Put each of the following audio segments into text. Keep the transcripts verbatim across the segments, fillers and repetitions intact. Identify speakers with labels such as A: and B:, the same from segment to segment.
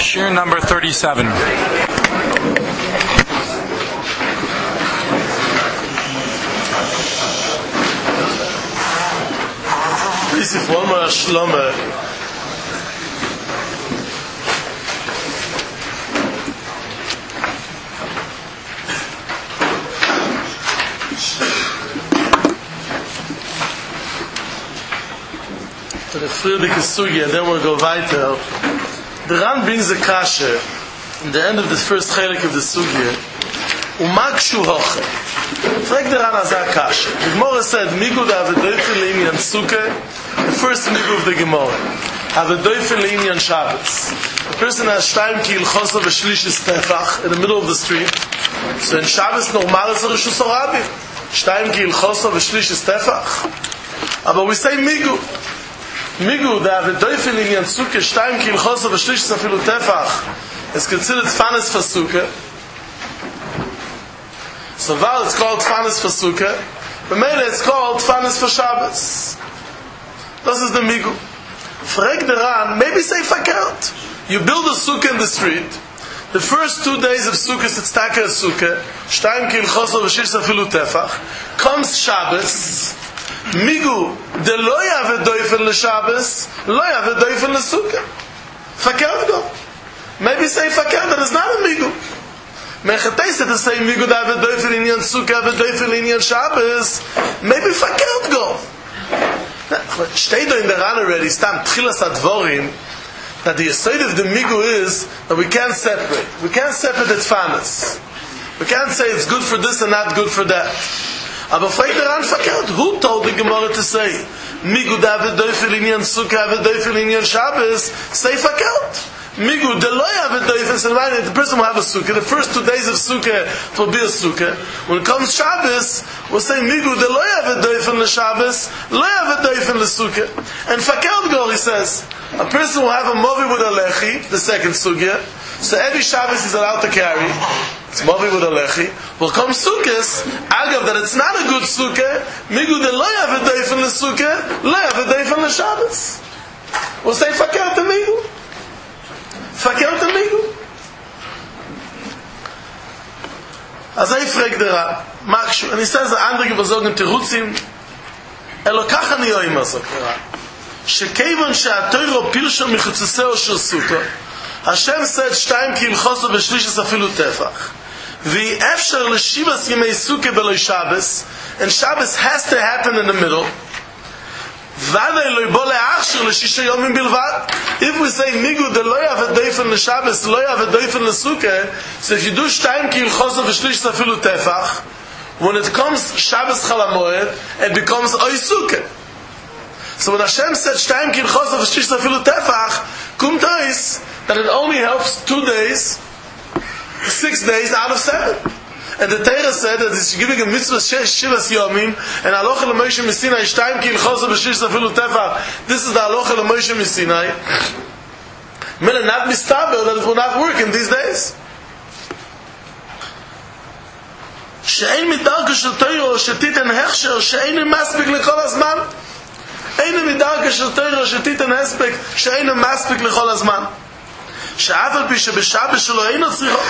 A: Shir number thirty-seven.
B: This is one more Shloma. The Friedrich Sugi, and then we'll go weiter. The Ran brings the kasha in the end of the first chelik of the Sugi. Umakshu hoche. Frag the Ran as a kasha. The Gemara said, Migu da avedoifel inyan sukkah. The first Migu of the Gemara. Avedoifel inyan Shabbos. The person has shtaim ki ilchosa v'shlishis tefach in the middle of the street. So in Shabbos normal is a rishus orabim. Shtaim ki ilchosa v'shlishis tefach. But we say Migu. Migu da avedoifel inyan sukkah shtaim ki ilchosa v'shlishis afilu tefach is considered tfanis for sukkah. So while it's called tfanis for sukkah, but maybe it's called tfanis for Shabbos. This is the Migu. Frag the Ran, maybe say fakert. You build a sukkah in the street. The first two days of sukkah, it's taka a sukkah. Shtaim ki ilchosa v'shlishis afilu tefach. Comes Shabbos. Migu de lo yave doifen le Shabbos, lo yave doifen le Sukkah. Fakert go. Maybe say fakert, that is not a Migu. Mechateis to say Migu de ave doifen inyan Sukkah, ave doifen inyan Shabbos. Maybe fakert go. Steht in the Ran already, stam tchilas advorim, that the aside of the Migu is that we can't separate. We can't separate the tfanas. We can't say it's good for this and not good for that. Aber fragt der Ran verkehrt, who told the Gemara to say, Migu da avedoifel inyan Sukkah, avedoifel inyan Shabbos, say verkehrt. Migu de lo avedoifel, so the person will have a Sukkah, the first two days of Sukkah will be a Sukkah. When it comes Shabbos, we'll say, Migu de lo avedoifel le Shabbos, lo avedoifel le Sukkah. And verkehrt go, he says, a person will have a movi with a lechi, the second Sukkah, so every Shabbos is allowed to carry. It's movi with a lechi. Will come sukkahs, agav that it's not a good sukkah, migu de lo yave doifen le sukkah, lo yave doifen le Shabbos. We'll say fakert to migu. Fakert to migu. As I frag der Ran, makshu, and he says the andere besorgen terutzim, elo kach ani yoyim asok der Ran. Shekevon she'atoiro pirsha michutzeseo shel sukkah, Hashem said, "Shtaim ki ilchoso v'shlishis afilu tefach." The efshar l'shivas yemei sukkah beloy Shabbos, and Shabbos has to happen in the middle. V'adei lo ybo le'achshir l'shisha yomim bilvad. If we say migu de lo yave doifen l'Shabbos, lo yave doifen l'sukkah, so if you do shtaim ki ilchoso v'shlishis afilu tefach, when it comes Shabbos Chol HaMoed, it becomes oy sukkah. So when Hashem said shtaim ki ilchoso v'shlishis afilu tefach, kum tois, that it only helps two days, six days out of seven. And the Torah said that it's giving a mitzvah shivas yomim, and halacha l'Moshe Sinai shtaim ki ilchosa b'shlish afilu tefach. This is the halacha l'Moshe Sinai. Mela not mistaber that it will not work in these days. She'ein midarka shel Torah shetiten hechsher she'ein maspik lechol hazman. Ein midarka shel Torah shetiten hespek she'ein maspik lechol hazman. שאף על פי שבשבש שלו אינו צריכה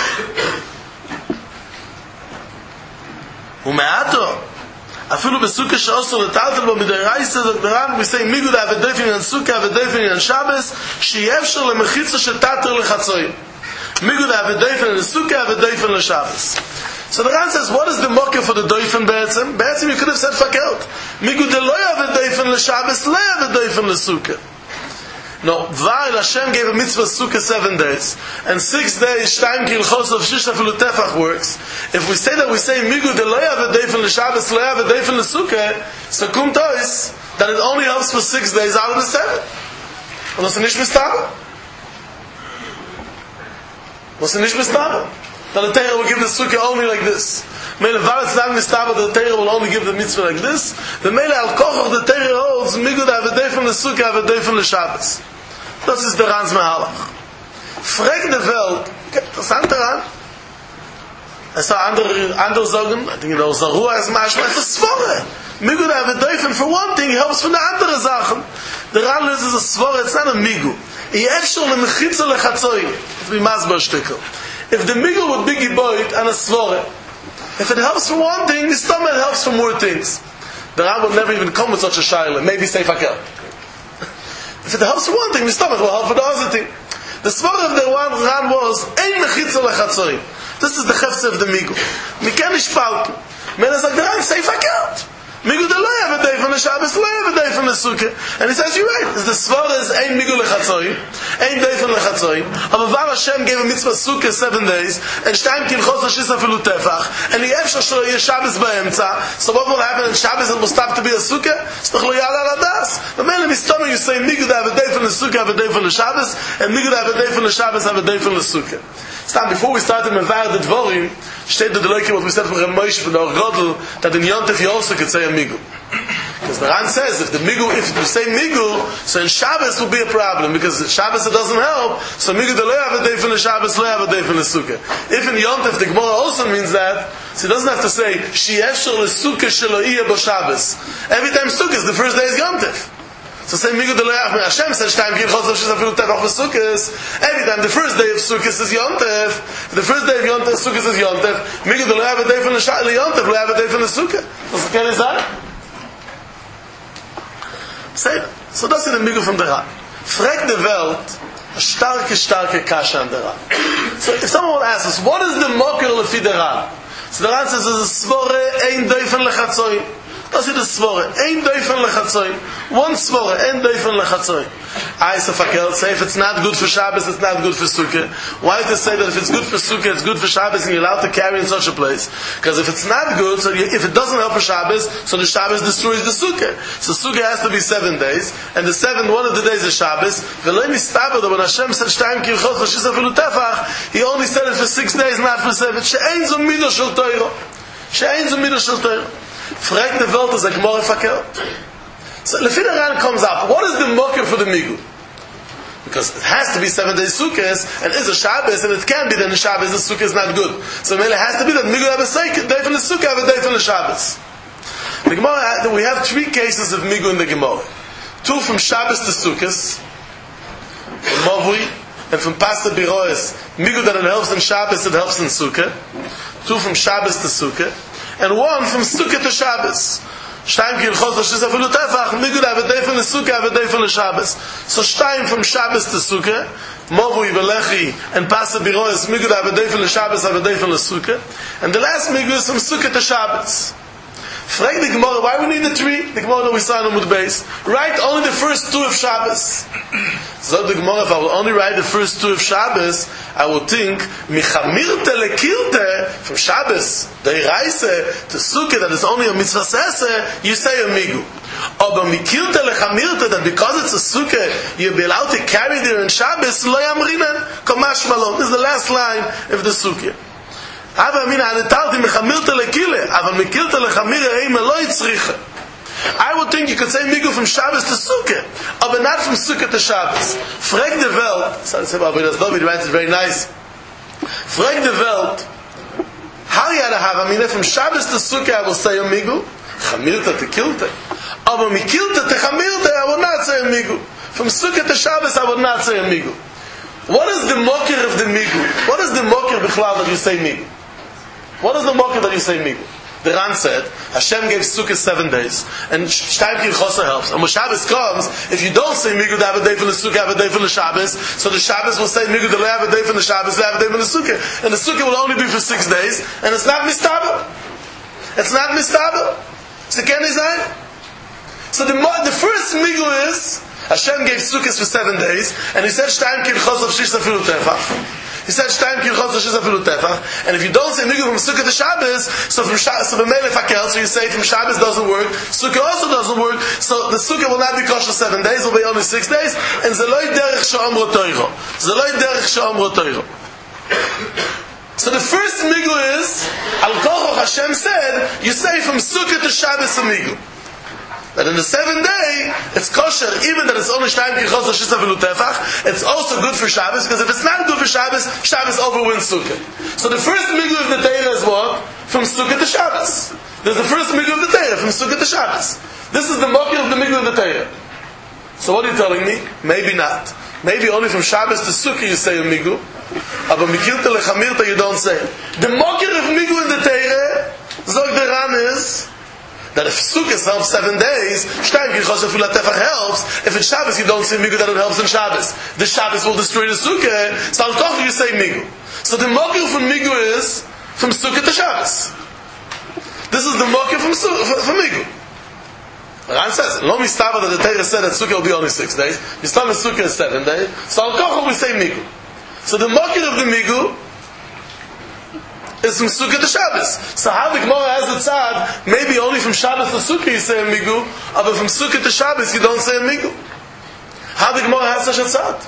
B: ומעטו אפילו בסוכה שאוסר לטלטל בו מדרייסה דרן ויסי מיגו דה ודויפן ין סוכה ודויפן ין שבס שיהיה אפשר למחיצה שטטר לחצוי מיגו דה ודויפן ין סוכה ודויפן לשבס. So the Ran says, what is the mocker for the doifen be'etzem? Be'etzem you could have said fakert. Migu de lo yave doifen l'Shabbos, lo yave doifen l'Sukkah. No, while Hashem gave a mitzvah sukkah seven days, and six days, shtaim ki ilchos of shish afilu tefach works, if we say that we say, migu de lo yave doifen l'Shabbos, lo yave doifen l'Sukkah, so kum tois, that it only helps for six days out of the seven. Was it nicht mistaber? Was it nicht mistaber? That the Torah will give the sukkah only like this. Mele var it's not mistaber that the Torah will only give the mitzvah like this. The mele al kochoch the Torah holds, migu de ave doifen l'Sukkah, ave doifen l'Shabbos. Das ist der Rans Mehalach. Frag der Welt, interessant daran, es war andere, andere sagen, I think it was Zarua as Mashma, it's a Svore. Migu da ave doifen, for one thing, helps for the andere Sachen. The Ran is a Svore, it's not a Migu. Yefshel lemechitza lechatzoi. To be masber shtickle. If the migul would be giboit and a svore, if it helps for one thing, the stomach helps for more things. The Ram will never even come with such a shaila. Maybe say fakel. If it helps for one thing, the stomach will help for the other thing. The svore of the one Ram was ein mechitza lechatzoi. This is the chefse of the migul. Miken ishpalku. Men is like the Ram say fakel. Migul de lo have a day from the Shabbos, lo have a day from the Sukkah. And he says, you're right. The svara is ein migul lechatzoim, ein day from lechatzoim. Avavar Hashem gave a mitzvah Sukkah seven days, and shtayim kilchos l'shis afilu tefach, and the efshar shlo yeh Shabbos b'emtza. So what will happen in Shabbos? It will stop to be a Sukkah? It's toch lo yal al adas. The man in his stomach, you say migul to have a day from the Sukkah, have a day from the Shabbos, and migul to have a day from the Shabbos, have a day from the Sukkah. Stand before we start in Mevar the Dvorim, steht the Deloikim what we said from Reb Moshe from the Orgodl, that in Yontif you also could say a migul. Because the Ran says if the migul, if you say migul, so in Shabbos will be a problem because Shabbos it doesn't help. So migul they have a day from the Shabbos, they have a day from the Sukkah. If in Yontif the Gemara also means that, so he doesn't have to say she efshel leSukkah shelo iyeh bo Shabbos. Every time Sukkah is the first day is Yontif. So say migul de loyach me Hashem says time give chos of afilu tefach v'sukkos. Every time the first day of Sukkos is Yontef. The first day of Yontef Sukkos is Yontef. Migul de loyach a day from the Yontef, loyach a day from the Sukkah. Was ken is that? Say so that's in the migul from the Ra. Frag the Welt a starke starke kasha an der Ra. So if someone will ask us what is the moker lefi der Ra? So the Ra says is a svore ein doifen lechatzoim. Das ist das Svore. Ein Deufen lechatzoin. One Svore. Ein Deufen lechatzoin. I say fakel, say if it's not good for Shabbos, it's not good for Sukkah. Why to say that if it's good for Sukkah, it's good for Shabbos, and you're allowed to carry in such a place? Because if it's not good, so you, if it doesn't help for Shabbos, so the Shabbos destroys the Sukkah. So Sukkah has to be seven days, and the seventh, one of the days is Shabbos. V'lo mistabel, when Hashem said, Shtayim kilchos l'shis afilu tefach, he only said it for six days, not for seven. She'ein zo mido shel Torah. She'ein zo mido shel Torah. Frag the Welt is a Gemara fakel. So Lefi the Ran comes up. What is the mocker for the migul? Because it has to be seven days Sukkot, and is a Shabbos, and it can be that the Shabbos the Sukkah is not good. So it has to be that migul have a second day from the Sukkah, have a day from the Shabbos. The Gemara, we have three cases of migul in the Gemara. Two from Shabbos to Sukkot, from Mavui, and from Pasta Biroes. Migul that it helps in Shabbos, it helps in Sukkah. Two from Shabbos to Sukkah. And one from Sukkah to Shabbos. Shtayim kilchos l'shis afilu tefach, migul have a day from the Sukkah, have a day from the Shabbos. So Shtayim from Shabbos to Sukkah, Movui, Velechi, and Pasa Biroes, migul have a day from the Shabbos, have a day from the Sukkah. And the last migul is from Sukkah to Shabbos. Frag the Gemara, why we need the three? The Gemara that we saw in the Mud base. Write only the first two of Shabbos. So the Gemara, if I will only write the first two of Shabbos, I will think, Michamirte lekilte, from Shabbos, the Reise, to Sukkah, that is only a mitzvah sese, you say a migu. Or Mikilte lechamirte, that because it's a Sukkah, you'll be allowed to carry there in Shabbos, lo yamrinen, komash malon. This is the last line of the Sukkah. Aber mina anetalti mechamirte lekile, aber mikilte lechamire eime lo yitzriche. I would think you could say migul from Shabbos to Sukkah, but not from Sukkah to Shabbos. Frag the Welt, so David writes it very nice. Frag the Welt, how you had to have, I mean, from Shabbos to Sukkah I will say a migul, chamirte to kilte, aber mikilte to chamirte I will not say a migul. From Sukkah to Shabbos I will not say a migul. What is the mokir of the migul? What is the mokir b'chlal that you say migul? What is the mokir that you say migul? The Ran said, Hashem gave Sukkah seven days, and Shtayim Kilchosa helps. And when Shabbos comes, if you don't say migul, they have a day from the Sukkah, have a day from the Shabbos, so the Shabbos will say migul, they have a day from the Shabbos, they have a day from the Sukkah. And the Sukkah will only be for six days, and it's not mistabel. It's not mistabel. So can he say? So the, the first migul is, Hashem gave Sukkahs for seven days, and he said, Shtayim Kilchos of Shish Afilu Tefach. He said, Shtayim Kilchos of Shish Afilu Tefach. And if you don't say migul from Sukkah to Shabbos, so from Shabbos, so from Melech Hakel, so you say from Shabbos doesn't work, Sukkah also doesn't work, so the Sukkah will not be kosher seven days, it will be only six days, and Zeloi Derech She'omro Toiro. Zeloi Derech She'omro Toiro. So the first migul is, Al Kochoch Hashem said, you say from Sukkah to Shabbos a migul. That in the seventh day, it's kosher, even that it's only Shtayim Kilchos L'Shis Afilu Tefach, it's also good for Shabbos, because if it's not good for Shabbos, Shabbos overwins Sukkah. So the first migul of the Torah is what? From Sukkah to Shabbos. There's the first migul of the Torah, from Sukkah to Shabbos. This is the mokir of the migul of the Torah. So what are you telling me? Maybe not. maybe only from Shabbos to Sukkah you say a migu, but Mikilta lechamirta you don't say it. The mokir of migu in the Teire, Zog the Ran is, that if Sukkot helps seven days, Shtein Kirchos Efil HaTefach helps. If it's Shabbos you don't say migu, that it helps in Shabbos. The Shabbos will destroy the Sukkah, so Al Koch you say migu. So the mokir from migu is from Sukkah to Shabbos. This is the mokir from, from migu. Ran says, Lo Mistava that the Torah said that Sukkah will be only six days. Mistava Sukkah is seven days. So Al Koch we say migu. So the mokir of the migu is from Sukkah to Shabbos. So how the Gemara has the tzad, maybe only from Shabbos to Sukkah you say a migu, but from Sukkah to Shabbos you don't say a migu. How the Gemara has such a tzad?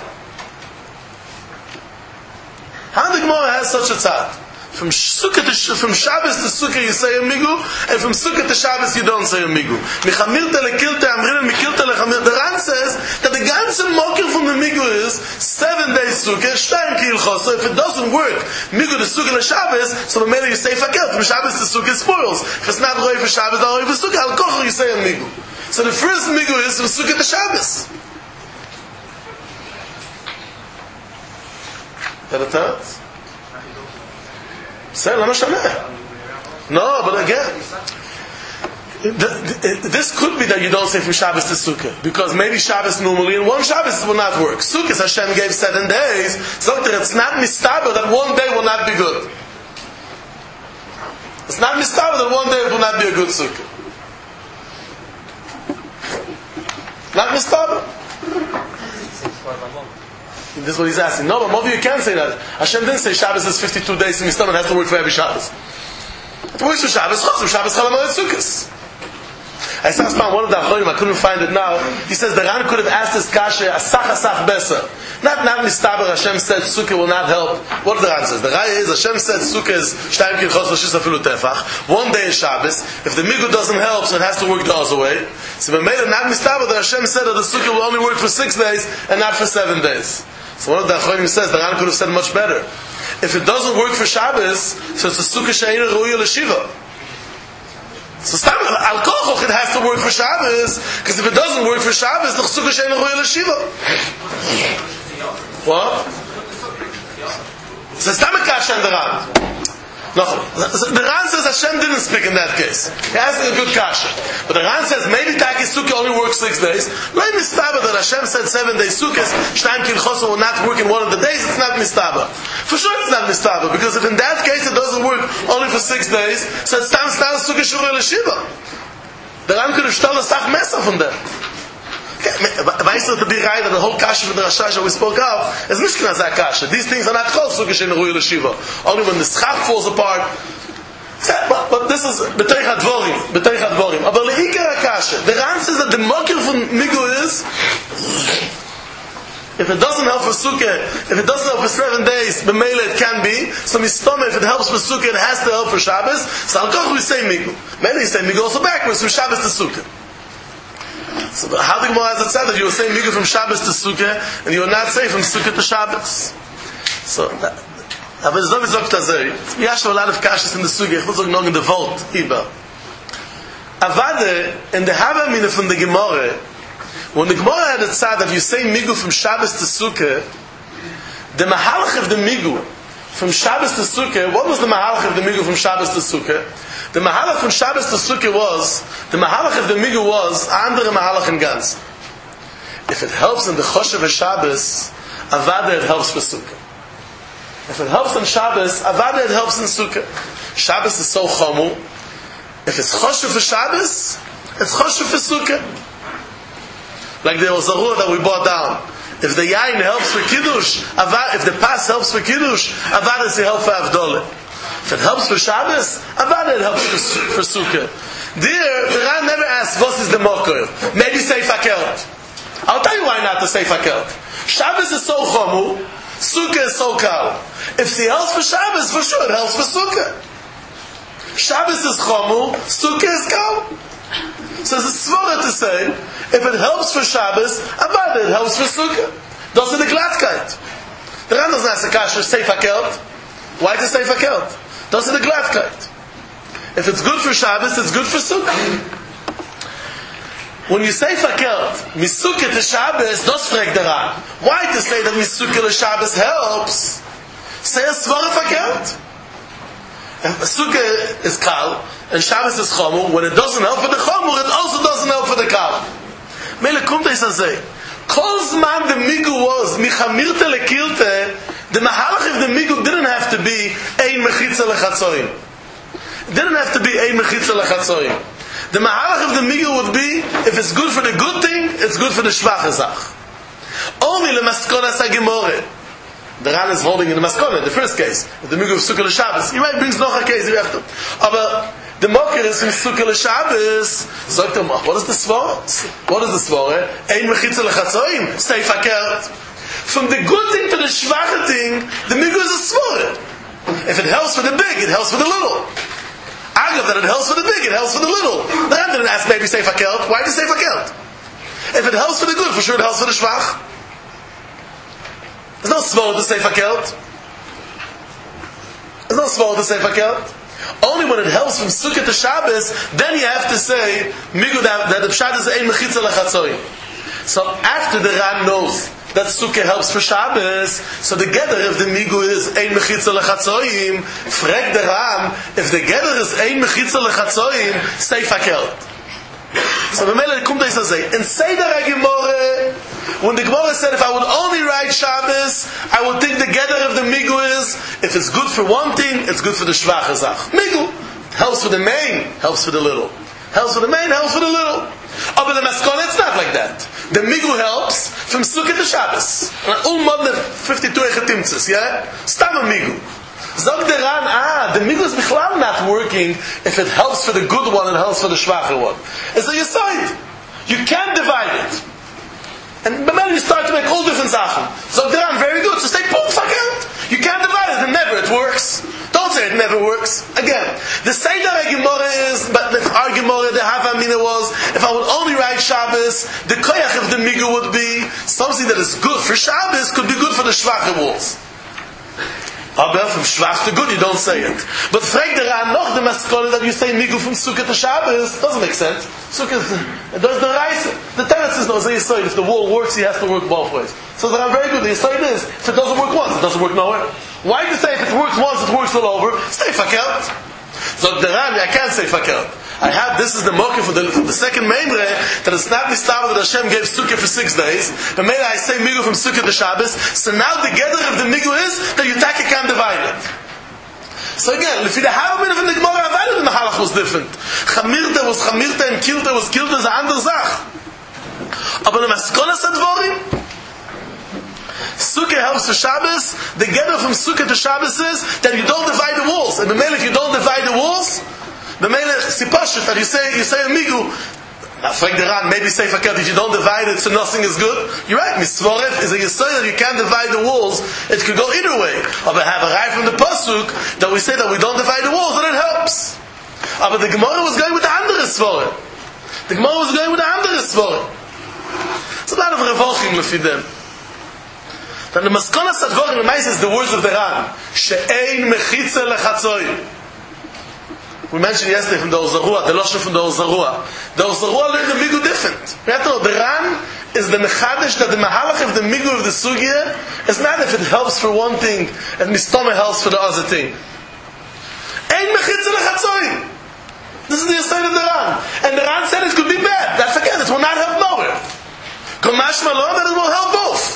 B: How the Gemara has such a tzad? From Sukkah to from Shabbos to Sukkah you say a migu, and from Sukkah to Shabbos you don't say a migu. Michamirta lekilta amrin mikilta lechamir. The Ran says that the ganze mokir from the migu is seven days Sukkah, shtein kilchos. So if it doesn't work, migu to Sukkah to Shabbos, so maybe you say fakel from Shabbos to Sukkah spoils. If it's not roy for Shabbos, not roy for Sukkah, al koch you say a migu. So the first migu is from Sukkah to Shabbos. That a thought? Say, no, but again, the, the, this could be that you don't say from Shabbos to Sukkah, because maybe Shabbos normally and one Shabbos will not work. Sukkah, Hashem gave seven days, so it's not mistaba that one day will not be good. It's not mistaba that one day will not be a good Sukkah. Not mistaba. This is what he's asking. No, but maybe you can't say that. Hashem didn't say Shabbos is fifty-two days in Mishnah and has to work for every Shabbos. It works for Shabbos, Chosum, Shabbos, Chalam, and Sukkos. I saw one of the Achronim, I couldn't find it now. He says the Ran could have asked this kasha, Asach Asach Besa. Not, not Mistaber, Hashem said Sukkah will not help. What the Ran says? The Raya is, Hashem said Sukkah is Shtayim Kirchos Vashis Afilu Tefach. One day is Shabbos. If the Migu doesn't help, so it has to work the other way. So we made it not Mistaber that Hashem said that the Sukkah will only work for six days and not for seven days. So one of the Achronim says, the Ran could have said much better. If it doesn't work for Shabbos, so it's a Sukkah She'eina Ru'ya L'Shiva. So Al Kochoch it has to work for Shabbos, because if it doesn't work for Shabbos, the Sukkah She'eina Ru'ya L'Shiva. What? So it's not a kasha in the Ran. No, the Ran says Hashem didn't speak in that case. He asked a good kasha. But the Ran says maybe Taki Sukkah only works six days. Let mistaba that Hashem said seven days Sukkahs, Shtayim Kilchosa will not work in one of the days, it's not mistaba. For sure it's not mistaba, because if in that case it doesn't work only for six days, so it's time Stam Sukkah Shurei L'Shiva. The Ran could have stolen a Sach Mesa from there. Weißt du, the right that the whole kasha of the Rashash that we spoke of is Mishkan Azak kasha. These things are not called Sukkah She'eina Ru'ya L'Shiva. Only when the schach falls apart. But, but this is B'teich HaDvorim. B'teich HaDvorim. But L'ikar HaKasha. The Ran says that the mokir from Migu is, if it doesn't help for Sukkah, if it doesn't help for seven days, B'meila it can be. So Mistoma, if it helps for Sukkah, it has to help for Shabbos. So Al Koch we say Migu. Maybe you say Migu also backwards, from Shabbos to Sukkah. So how the Gemara has it said that you were saying Migu from Shabbos to Sukkah, and you were not saying from Sukkah to Shabbos. So, aber es ist gesagt, dass er, wir haben a lot of kashas in the Sukkah, ich will sagen noch in the Volt, Iba. Avade, in the Havamina from the Gemara, when the Gemara had it said that you say Migu from Shabbos to Sukkah, the Mahalach of the Migu from Shabbos to Sukkah, what was the Mahalach of the Migu from Shabbos to Sukkah? The Mahalach from Shabbos to Sukkah was, the Mahalach of the Migu was, andere Mahalach in Gans. If it helps in the Choshev Shabbos, Avada it helps for Sukkah. If it helps in Shabbos, Avada it helps in Sukkah. Shabbos is so chomu. If it's Choshev for Shabbos, it's Choshev for Sukkah. Like the Ozarua that we brought down. If the Yain helps for Kiddush, Avada, if the Pas helps for Kiddush, Avada is to help for Avdolah. If it helps for Shabbos, Avada it helps for, for Sukkah. There, the Ran never asked, what is the Mokor? Maybe say Fakelt. I'll tell you why not to say Fakelt. Shabbos is so chomu, Sukkah is so kal. If it helps for Shabbos, for sure it helps for Sukkah. Shabbos is chomu, Sukkah is kal. So it's a svara to say, if it helps for Shabbos, Avada it helps for Sukkah. Those are the Gladkeit. The Ran doesn't ask the kasha, say Fakelt. Why to say Fakelt? Those are the Gladkeit. If it's good for Shabbos, it's good for Sukkah. When you say fakert, Misukkah to Shabbos, das fragt der Ran. Why to say that Misukkah to Shabbos helps? Say a svara fakert. Sukkah is kal, and Shabbos is chomur. When it doesn't help for the chomur, it also doesn't help for the kal. Mele kumt es azay. Kol zman the migu was michamirte lekilte. The mahalach of the migu didn't have to be ein mechitza lechatzoyim. It didn't have to be ein mechitza lechatzoyim. The mahalach of the migu would be, if it's good for the good thing, it's good for the shvache zach. Only lemaskonas hagimore. The Ran is holding in the maskona, the first case, the migu of Sukkah l'Shabbos. He might brings noch a case we have to. But the mocker is from Sukkah l'Shabbos. Sagt er, what is the svore? What is the svore? Ein mechitza lechatzoyim. Say fakert. From the good thing to the shvache thing, the migu is a svore. If it helps for the big, it helps for the little. Agav that it helps for the big, it helps for the little. The Ran didn't ask maybe say fakert. Why did he say fakert? If it helps for the good, for sure it helps for the shvach. There's no svor to say fakert. There's no svor to say fakert. Only when it helps from Sukkah to Shabbos, then you have to say migu that, that the pshat is ein mechitza lechatzoyim. So after the Ran knows that Sukkah helps for Shabbos, so the gather of the migu is ein mechitza lechatzoyim. Frag the Ran, if the gather is ein mechitza lechatzoyim, say fakert. So the Mele kumt es azay. In Seder HaGemorah, when the Gemara said, if I would only write Shabbos, I would think the gather of the migu is, if it's good for one thing, it's good for the shvache zach. Migu helps for the main, helps for the little. Helps for the main, helps for the little. Oh, but the maskona, it's not like that. The migu helps from Sukkah to Shabbos. Ul modne fifty-two echetimtzes, yeah? Stam a migu. Zog the Ran, ah, the migu is bichlal not working if it helps for the good one and helps for the shvache one. It's a yisoid. You can't divide it. And then you start to make all different sachen. Zog the Ran, very good. So say, boom, fuck out. You can't divide it, and never it works. Don't say it never works. Again, the Seder HaGemorah is, but the our Gemorah, the Hava Amina was, if I would only write Shabbos, the koyach of the migu would be something that is good for Shabbos, could be good for the shvache walls. Aber from Shvach to good, you don't say it. But frag the Ran noch the maskole that you say migu from Sukkah to Shabbos, doesn't make sense. Sukkah, it does the rise. The tenant says no, so you say if the wall works, he has to work both ways. So the Ran very good. The say is, if it doesn't work once, it doesn't work nowhere. Why do you say if it works once, it works all over? Say fakert. So the Ran, I can't say fakert. I have, this is the mocker for the, for the second memre, that it's not mistabed that Hashem gave Sukkah for six days, but maybe I say migu from Sukkah to Shabbos, so now the gather of the migu is that you take can't divide it. So again, if you have a minute of the Gemara Available, the Mahalach was different. Chamirta was Chamirta and Kilta was Kilta is a andere Sach. Aber the Maskonas Advorim, Sukkah helps for Shabbos, the gather from Sukkah to Shabbos is that you don't divide the walls. And the mail, if you don't divide the walls, the mail sipashit that you say you say a migu. Now, frag the Ran, maybe say fakert if you don't divide it, so nothing is good. You're right. Misvoref is a yesod that you can't divide the walls. It could go either way. Or we have a right from the pasuk that we say that we don't divide the walls, and it helps. But the Gemara was going with the andere svore. The Gemara was going with the andere svore. It's a lot of revochim lefidem. Then the maskona sadvorim is the words of the Ran. She'ein mechitza lechatzoyim. We mentioned yesterday from the Ozarua, the Loshe from the Ozarua. The Ozarua learned the migu different. You have to know, the Ran is the mechadish that the mahalach of the migu of the sugya is not if it helps for one thing and mistome helps for the other thing. Ein mechitza lechatzoyim. This is the aside of the Ran. And the Ran said it could be bad. That's again, it will not help nowhere. Komash malon, but it will help both.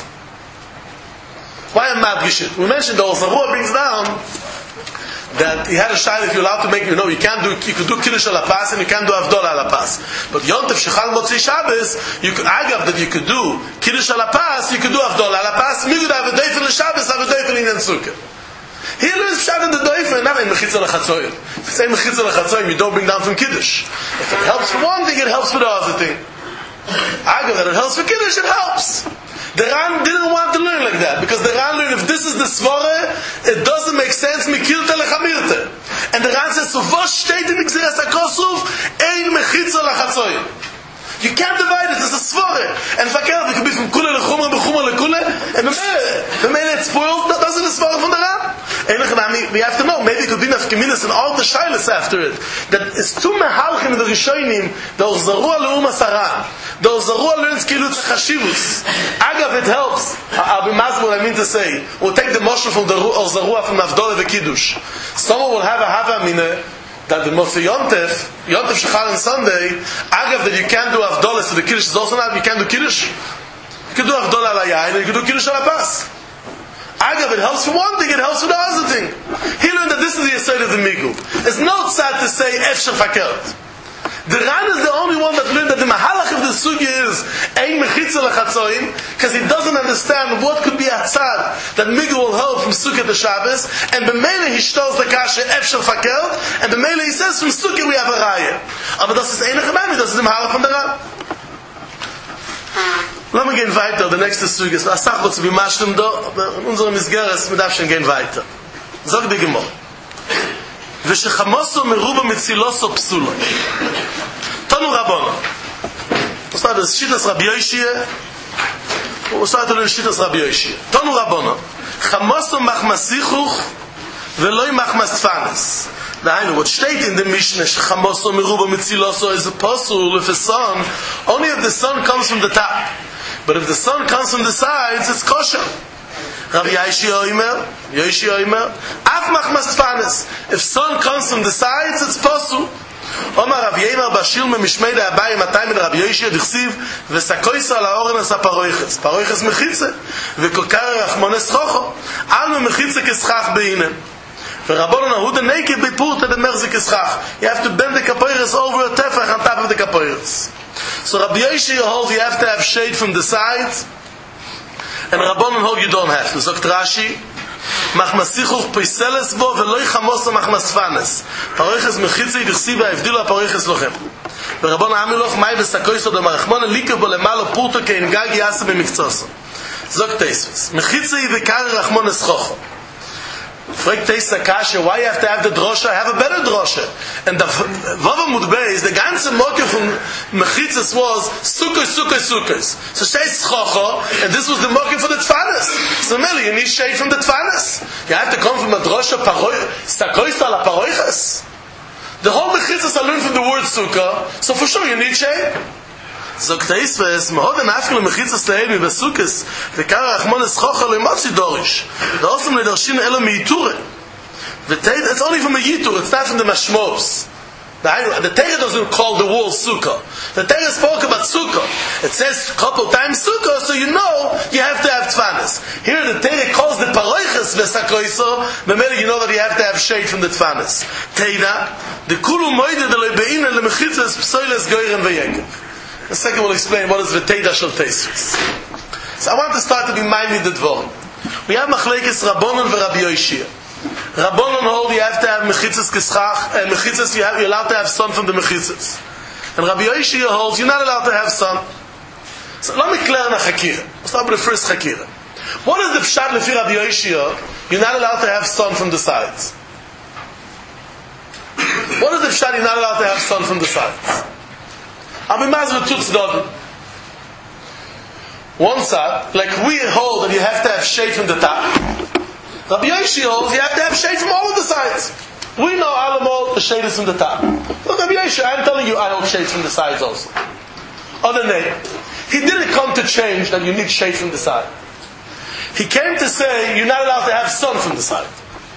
B: Why am I madgishit? We mentioned the Ozarua brings down that he had a shayla if you're allowed to make, you know, you can't do, you could do Kiddush ala pas and you can't do Avdola ala pas. But Yontef Shechal Motzei Shabbos, you could, agav that you could do Kiddush ala pas, you could do Avdola ala pas, you could have a doifen in Shabbos, have a doifen in Sukkah. Here there is pshat in the doifen, not in Mechitza lechatzoyim. If you say Mechitza lechatzoyim, you don't bring down from Kiddush. If it helps for one thing, it helps for the other thing. Agav that it helps for Kiddush, it helps. The Ran didn't want to learn like that, because the Ran learned if this is the svore, it doesn't make sense, mikilta lechamirte. And the Ran says, so vos steht in Gzeres HaKosuf, ein mechitza lachatzoyim. You can't divide it, it's a svore. And fakir, it could be from kule lechumah, bechumah lekule, and the mele it's spoiled, that doesn't the svore from the Ran. We have to know, maybe it could be nafkeminas and all the shilas after it, that it's too mehalchim in the Rishonim, the Ozarua le'umas Haran. The Ozarua learns Kilutz Chashivus. Agav, it helps. I'll be mazmur what I mean to say. We'll take the motion from the Ozarua from Avdol and Kiddush. Someone will have a Hava Mineh that the Motzi Yontef, Yontef Shechal on Sunday, Agav, that you can't do Avdol, so the Kiddush is also not, you can't do Kiddush. You can do Avdol al Hayayin, and you can do Kiddush al Pas. Agav, it helps for one thing, it helps for the other thing. He learned that this is the aside of the Migu. It's not sad to say Efshe Fakert. The Ran is the only one that learned that the Mahalach of the Sugya is Ein Mechitza L'Chatzoim, because he doesn't understand what could be a tzad that Migu will help from Sukkah to Shabbos, and B'meile he shtels the Kasha Efshe Fakert, and B'meile he says from Sukkah we have a Raya. Aber das ist eine Gemeinschaft, das ist the Mahalach von der Ran. Lass mich gehen weiter, der nächste Zug ist, was sagt, was wir machen da, in unserem Misgeres, wir dürfen gehen weiter. Sag dir Gemor. ושחמוסו מרובה מצילוסו פסולו. תנו רבונו. הוא עושה את שיטס רבי יוישיה, הוא עושה את זה שיטס רבי יוישיה. תנו רבונו. חמוסו מחמסיכוך ולא מחמס פנס. דהיינו, what state in the Mishnah, שחמוסו מרובה מצילוסו is a puzzle if a son, only if the son comes from the top. But if the sun comes from the sides, it's kosher. Rabbi Yoshi Oimer, Yoshi Oimer, Af machmas tfanes. If sun comes from the sides, it's possible. Omar Rabbi Yemer Bashil me mishmei de Abai matay min Rabbi Yoshi dichsiv v'sakoisa la oren asa paroiches. Paroiches mechitze v'kokar rachmones chocho. Alma mechitze keschach beinen. V'rabbonon ahuda naked bepurta de merze keschach. You have to bend the kapoires over a tefach on top of the kapoires. So Rabbi Yoshi holds you have to have shade from the sides, and Rabbanon hold you don't have to. Zogt Rashi, machmasichuch poiseles bo veloi chamosa machmasfanes. Paroiches mechitze yidichsiva avdila paroiches lochem. V'Rabbanon amiloch mai v'sakoiso de marachmona likev bo lemalo purto kein gagi yasa b'mikzoso. Zogt Teisves, mechitze yivekari rachmones chocho. Fragt Teisa Kasha, why you have to have the drosha? Have a better drosha. And the Vava Mudbei is the ganze motive from Mechitzas was sukkos, sukkos, sukkos. So Shei Schocho, and this was the motive for the Tfanas. So Meli, you need shade from the Tfanas. You have to come from a drosha, sakois ala paroiches. The whole Mechitzas are learned from the word sukkah, so for sure you need shade. So Teisves, מאוד הנאפקל מחיצס להלמי בסוכס, וקרא רחמונס חוכה למוצי דוריש. The awesome leadership אלו מייתורה. It's only from a yitur, it's not from the mashmos. The Torah doesn't call the wall sukkah. The Torah spoke about sukkah. It says a couple times sukkah, so you know you have to have tfanas. Here the Torah calls the paroiches vesakoiso, but maybe you know that you have to have shade from the tfanas. Teina, the kulu moide de lebeina lemechitzes psoiles goyren veyekev. The second will explain what is the Teda Shel Teisves. So I want to start to be minded the dvorim. We have Machlekes Rabbonon and Rabbi Yoshia. Rabbonon hold you have to have mechitzas keschach, and mechitzas you have, you're allowed to have son from the mechitzas. And Rabbi Yoshia holds you're not allowed to have son. So let me clear na chakira. Let's start with the first chakira. What is the pshat lefi Rabbi Yoshia? You're not allowed to have son from the sides. What is the pshat? You're not allowed to have son from the sides. I'll be mazur tutz dodin. One side, like we hold that you have to have shade from the top. Rabbi Yoshi holds you have to have shade from all of the sides. We know Alamol, the shade is from the top. But Rabbi Yoshi, I'm telling you I hold shade from the sides also. Other name, he didn't come to change that you need shade from the side. He came to say you're not allowed to have sun from the side.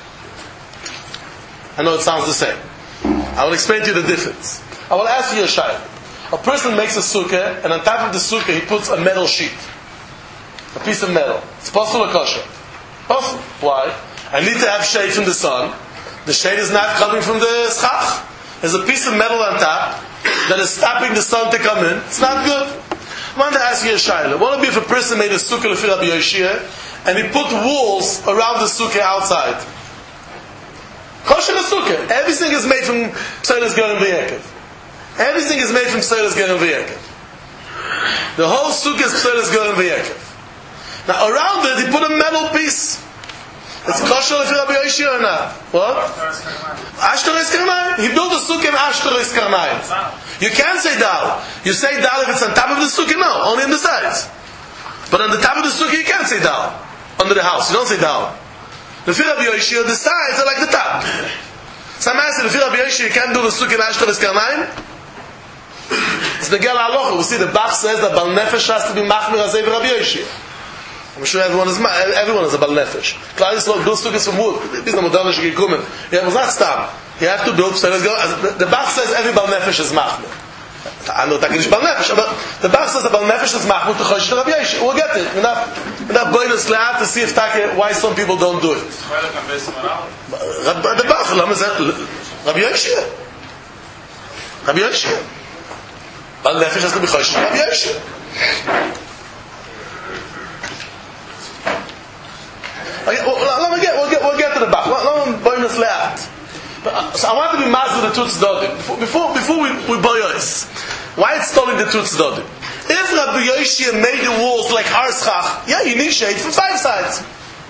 B: I know it sounds the same. I will explain to you the difference. I will ask you a shayla. A person makes a sukkah, and on top of the sukkah he puts a metal sheet. A piece of metal. It's possible or kosher? Possible. Why? I need to have shade from the sun. The shade is not coming from the schach. There's a piece of metal on top that is stopping the sun to come in. It's not good. I want to ask you a shayla. What would be if a person made a sukkah lefi Rabbi Yoshia, and he put walls around the sukkah outside? Kosher the sukkah. Everything is made from Pseilas Gerim V'Yekev. Everything is made from Pseilas Gerim V'Yekev. The whole sukkah is Pseilas Gerim V'Yekev. Now around it, he put a metal piece. It's kosher if Rabbi Yoshia or not. What? Ashtaris Karnaim. He built a sukkah in Ashtaris Karnaim. You can't say dal. You say dal if it's on top of the sukkah. No, only on the sides. But on the top of the sukkah, you can't say dal. Under the house, you don't say dal. The Rabbi Yoshia, the sides are like the top. Some man said, if Rabbi Yoshia, you can't do the sukkah in Ashtaris Karnaim. It's the Gel Halacha. We see the Bach says that Bal Nefesh has to be Machmir Azay Rabbi Yoshia. I'm sure everyone is everyone is a Bal Nefesh. Klal Yisrael builds sukkahs from wood. These are modern gekommen. Yeah, it was not stam. You have to build. So let's go. The Bach says every Bal Nefesh is Machmir. I know that is Bal Nefesh, but the Bach says that Bal Nefesh is Machmir to Chosh Rabbi Yoshia. We'll get it. We're not we're not going to slap to see if take why some people don't do it. The Bach, Rabbi Yoshia. Rabbi Yoshia. Bal Nefesh has to be Chosh Rabbi Yoshia. Okay, well, let me get, we'll get, we'll get to the back. Let me burn this layout. So I want to be master of the two tzedakah. Before, before we, we buy us, why it's stolen the two tzedakah? If Rabbi Yoshia made the walls like Arschach, yeah, you need shade from five sides.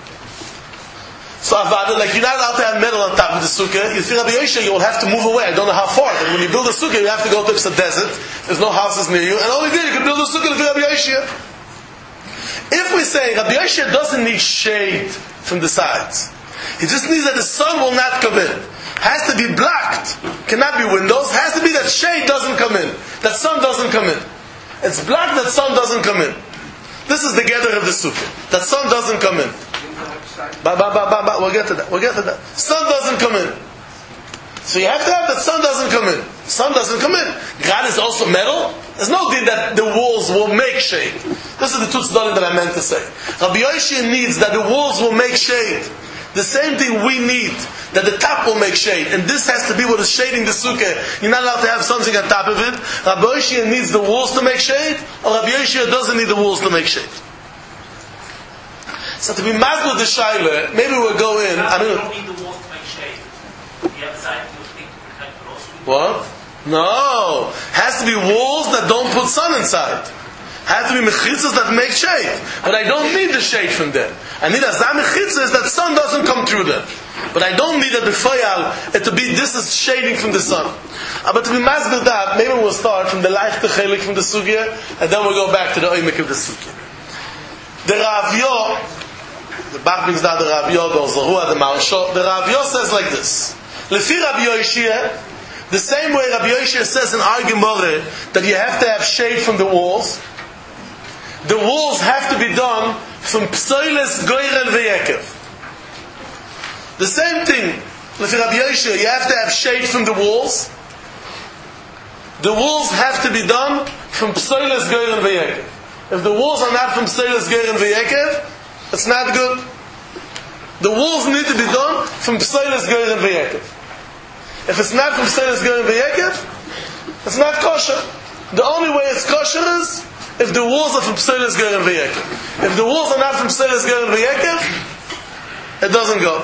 B: So Avada, like you're not allowed to have metal on top of the sukkah. You see Rabbi Yoshia, you will have to move away. I don't know how far, but when you build a sukkah, you have to go to the desert. There's no houses near you, and only there you can build a sukkah for Rabbi Yoshia. If we say Rabbi Yoshia doesn't need shade from the sides, he just needs that the sun will not come in. Has to be blocked. Cannot be windows. Has to be that shade doesn't come in. That sun doesn't come in. It's blocked that sun doesn't come in. This is the gather of the sukkah. That sun doesn't come in. Ba, ba, ba, ba, ba. We'll get to that. We'll get to that. Sun doesn't come in. So you have to have that sun doesn't come in. Sun doesn't come in. God is also metal. There's no thing that the walls will make shade. This is the two tzedakah that I meant to say. Rabbi Yoshia needs that the walls will make shade. The same thing we need, that the top will make shade. And this has to be what is shading the sukkah. You're not allowed to have something on top of it. Rabbi Yoshia needs the walls to make shade, or Rabbi Yoshia doesn't need the walls to make shade. So to be mazlo the shaila, maybe we'll go in. I mean,
A: don't need the walls to make shade. The outside you think to protect the walls.
B: What? No. Has to be walls that don't put sun inside. Has to be mechitzas that make shade. But I don't need the shade from them. I need a zah mechitzas that sun doesn't come through them. But I don't need a befayal it to be this is shading from the sun. Uh, but to be mazbir that, maybe we'll start from the life to chelik from the sugya, and then we'll go back to the oimik of the sugya. The Rav Yo, the Bach brings down the Rav Yo, the Zahua, the Maharsha. The Rav Yo says like this: Lefi Rabbi Yoshia, the same way Rabbi Yoshia says in our Gemara that you have to have shade from the walls. The walls have to be done from psoiles goyrel veyekev. The same thing with Rabbi Yoshia, you have to have shade from the walls. The walls have to be done from psoiles goyrel veyekev. If the walls are not from psoiles goyrel veyekev, it's not good. The walls need to be done from psoiles goyrel veyekev. If it's not from psoiles goyrel veyekev, it's not kosher. The only way it's kosher is if the walls are from Pseiles Goren V'Yekev. If the walls are not from Pseiles Goren V'Yekev, it doesn't go.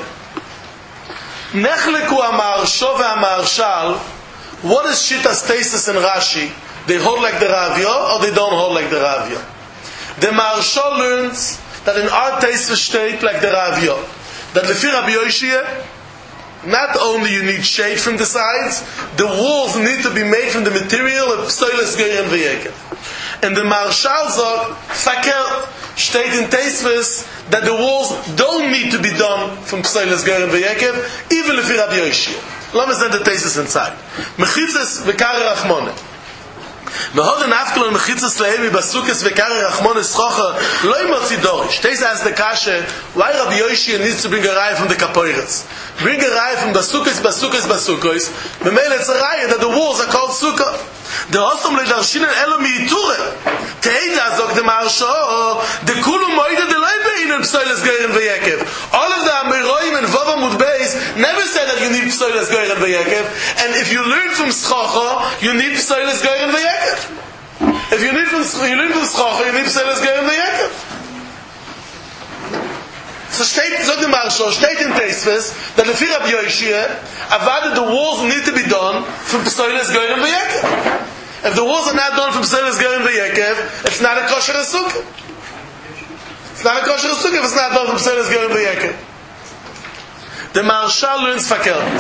B: Nechleku Amarsho ve'Amarshal, what is Shitas Tesis and Rashi? They hold like the Rav Yo or they don't hold like the Rav Yo? The Maharsha learns that in our Tesis state like the Rav Yo, that Lefi Rabbi Yoshia, not only you need shade from the sides, the walls need to be made from the material of Pseiles Goren V'Yekev. And the Marshal Zog, Fakel, state in Teisves that the walls don't need to be done from Pseiles Goren V'Yekev, even if Rabbi Yoshia. Let me send the Teisves inside. Mechitzes v'kare Rachmone. Mehoden afkelon mechitzes lehemi basukes v'kare Rachmone schocha lo imotzi dorish. Teisves asks the kasha, why Rabbi Yoshia needs to bring a raya from the Kapoiras? Bring a raya from basukes, basukes, basukes. Memele it's a raya that the walls are called sukkah. The Osam ledarshinen elo miiture. Teida zog the Maharsha, the kulu moide de leibe in Pseiles Goren V'Yekev. All of the Ameroim and Vava Mudbeis never said that you need Pseiles Goren V'Yekev. And if you learn from Schocha, you need Pseiles Goren V'Yekev. If you need from you learn from Schocha, you need Pseiles Goren V'Yekev. So steht, so the Maharsha, steht in Teisves, that Lefi Rabbi Yoshia, avad the walls need to be done from Pseiles Goren V'Yekev. If the walls are not done from Pseiles Goren V'Yekev, it's not a kosher sukkah. It's not a kosher sukkah if it's not done from Pseiles Goren V'Yekev. The Maharshal learns Fakert.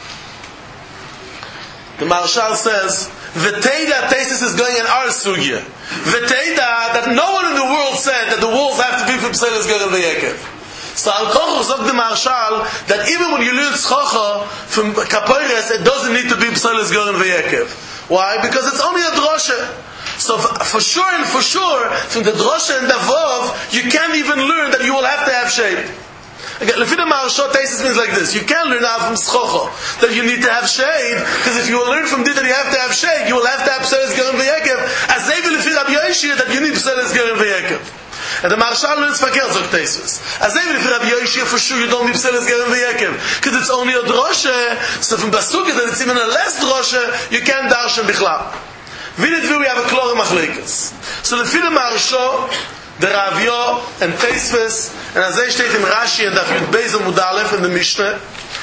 B: The Maharshal says, V'teida Tesis is going in our sugya. V'teida that no one in the world said that the walls have to be from Pseiles Goren V'Yekev. So Al-Koch zog the Maharshal that even when you learn Schocha from Kapoiras, it doesn't need to be Pseiles Goren V'Yekev. Why? Because it's only a drosha. So for sure and for sure, from the drosha and the vav, you can't even learn that you will have to have shade. Again, Lefida Maharsha Taisis means like this. You can't learn out from Schocho that you need to have shade, because if you will learn from this that you have to have shade, you will have to have Pseres Gerim V'Yekev, as they will Lefida Rabbi Yoshia that you need Pseres Gerim V'Yekev. And the Maharsha learns Fakir Zok Taisis. As they will Lefida Rabbi Yoshia, for sure you don't need Pseres Gerim V'Yekev, because it's only a drosha. So from Basukah that it's even a less drosha, you can't darshan Bichlal. Vidit we have a klore machlekes. So the Lefida Maharsha, the Ravyo and Teisves, and as they state in Rashi and Daf Yud Beis Amud Aleph in the Mishnah,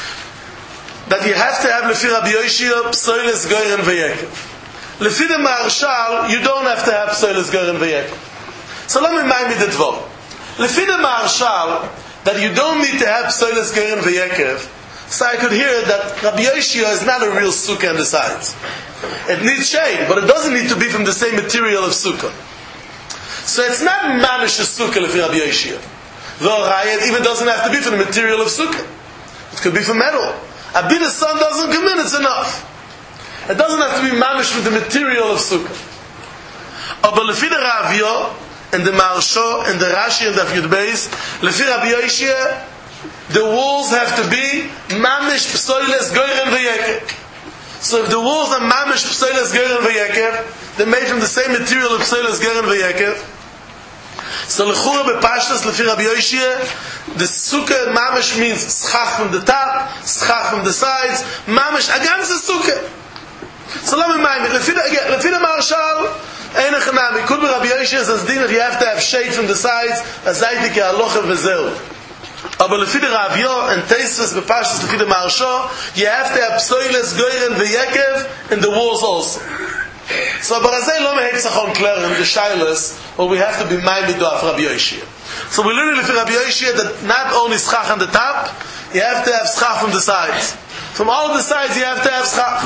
B: that you have to have Lefi Rabbi Yoshia Psoiles Goyren V'Yekev. Lefi the Maharshal, you don't have to have Psoiles Goyren V'Yekev. So let me remind me the Dvor. Lefi the Maharshal, that you don't need to have Psoiles Goyren V'Yekev. So I could hear that Rabbi Yoshia is not a real sukkah on the sides. It needs shade, but it doesn't need to be from the same material of sukkah. So it's not mamish a sukkah lefi Rabbi Yoshia. Though it even doesn't have to be from the material of sukkah. It could be from metal. A bit of sun doesn't come in, it's enough. It doesn't have to be mamish from the material of sukkah. But lefi the Ravyo and the Maharsha and the Rashi and the Daf Yud Beis, lefi Rabbi Yoshia, the walls have to be mamish psoiles goyren v'yekev. So if the walls are mamish psoiles goyren v'yekev, they're made from the same material of psoiles goyren v'yekev. So l'chura bepashtas lefi Rabbi Yoshia, the sukkah mamish means schach from the top, schach from the sides, mamish against the sukkah. So let me remind me, lefi the Maharshal, ein echanami, could be Rabbi Yoshia says din that you have to have shade from the sides, azaytik ha'alocha v'zeu. Aber lefi the Ravyo and Teisves bepashtas lefi the Maharsha, you have to have psoiles goyren v'yekev in the walls also. So, but as I lo mehetzachon kleren the shailas, well, we have to be minded of Rabbi Yoshia. So we learn from Rabbi Yoshia that not only schach on the top, you have to have schach from the sides. From all of the sides, you have to have schach.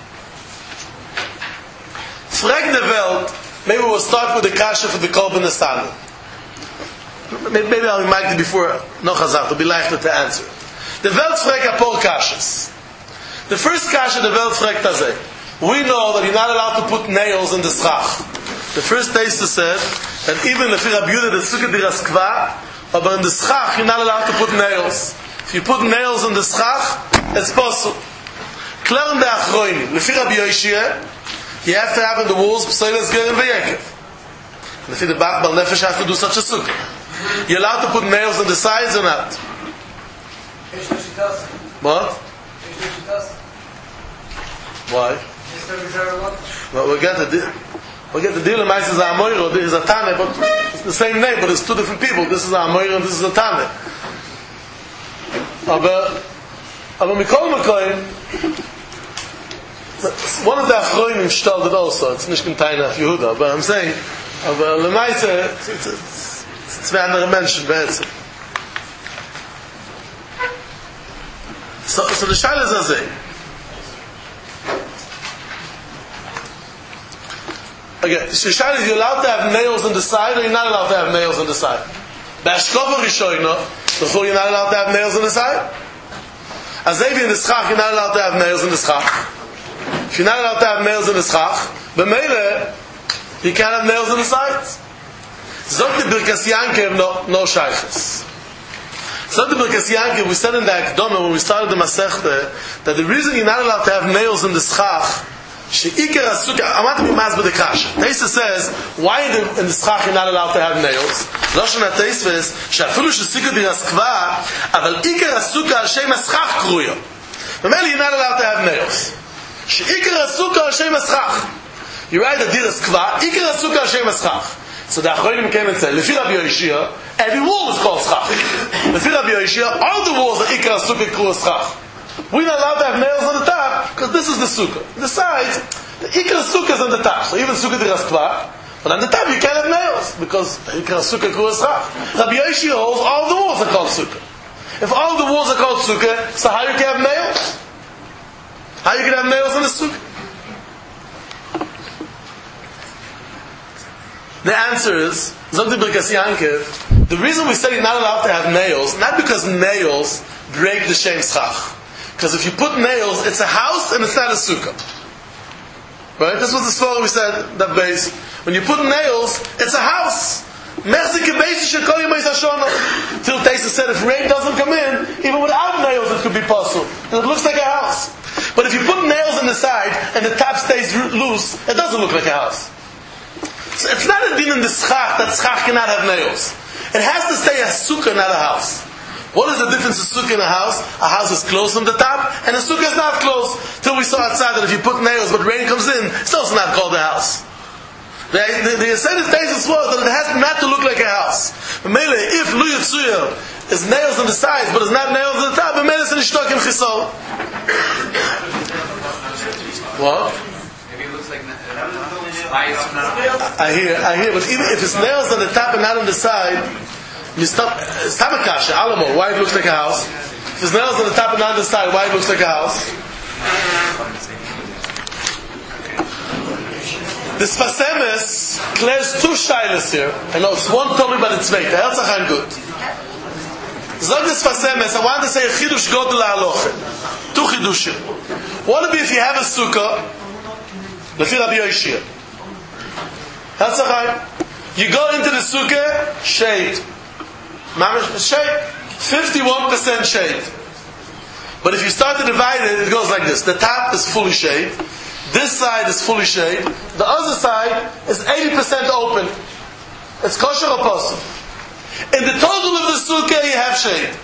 B: Frag the Welt, maybe we'll start with the kasha for the Korban Nesana. Maybe I'll remind you before no chazat, it'll be likely to answer. The Welt frag a por kashas. The first kasha the Welt frag tazeh. We know that you're not allowed to put nails in the schach. The first taster said that even if you're a beauty, the sukkah diras kva, but in the schach you're not allowed to put nails. If you put nails in the schach, it's possible. Klern de achroinim. Lefi Rabbi Yoshia, you have to have in the walls psoiles goyren v'yekev. Lefi the Bach Bal Nefesh has to do such a sukkah. You're allowed to put nails on the sides or not? What? Why? Well, we get the we get the deal of Meister Amoiro. This is a Tane, but it's the same name, but it's two different people. This is Amoiro and this is a Tane. Aber, aber Mikol Mekoim, one of the Achroinim stalled it also. It's nicht in Tane of Yehuda, but I'm saying, aber Le Meister, it's zwei andere Menschen, beherzig. So, so the Shaila is a thing. Again, Shishar, is you allowed to have nails on the side, or you're not allowed to have nails on the side? Bashkova Rishoyno, before you're not allowed to have nails on the side? Azevi in the schach, you're not allowed to have nails in the schach. If you're not allowed to have nails in the schach, b'meile, you can't have nails on the sides. Zot the Birkas Yankev, no, no shaykhs. Zot the Birkas Yankev, we said in the Akdoma, when we started the Masechta, that the reason you're not allowed to have nails in the schach, Sheikar Asukah, I want to be mas b'dekasha. Teisva says, why in the, in the schach you're not allowed to have nails? Lashon HaTeisva is, she'afilu she'sikah diras kva, aval ikar Asukah Hashem Aschach kruya. Remember, you're not allowed to have nails. Sheikar Asukah Hashem Aschach. You write the diras kva, ikar Asukah Hashem Aschach. So the Achronim came and said, Lefi Rabbi Yoshia, every wall is called schach. Lefi Rabbi Yoshia, all the walls are ikar Asukah kruya schach. We're not allowed to have nails on the top, because this is the sukkah. The sides, the ikar sukkah is on the top. So even sukkah diras kva, but on the top you can't have nails, because ikar sukkah kruya schach. Rabbi Yoshia holds all the walls are called sukkah. If all the walls are called sukkah, so how you can have nails? How you can have nails in the sukkah? The answer is, Zogdi Birkas Yankev, the reason we say you're not allowed to have nails, not because nails break the shem schach. Because if you put nails, it's a house and it's not a sukkah. Right? This was the story we said, that base. When you put nails, it's a house. Mexican base should call you Meisashona. Till Taisa said if rain doesn't come in, even without nails it could be possible. It looks like a house. But if you put nails in the side and the top stays loose, it doesn't look like a house. So it's not a din in the schach that schach cannot have nails. It has to stay a sukkah, not a house. What is the difference of sukkah and a house? A house is closed from the top, and a sukkah is not closed. Till we saw outside that if you put nails, but rain comes in, it's also not called a house. The Yesodis thesis was that it has not to look like a house. But mainly, if Lu Yitzuya is nails on the sides, but it's not nails on the top, but mainly it's in Ishtok and Chisol. What?
C: Maybe it looks like
B: I hear, I hear, but even if it's nails on the top and not on the side, you stop. It's Tamakasha, Alamo, why it looks like a house? If there's nails on the top and not on the side, why it looks like a house? The Sfasemes clears two shilas here. I know it's one totally, but it's late. The Herzach I'm good. Zog the Sfasemes, I want to say a chidush godel ha'aloche. Two chidushim. One would be if you have a sukkah, lefi Rabbi Yoshia. Herzach I'm. You go into the sukkah, shade. Shade. fifty-one percent shade. But if you start to divide it, it goes like this. The top is fully shade. This side is fully shade. The other side is eighty percent open. It's kosher or possible. In the total of the sukkah, you have shade.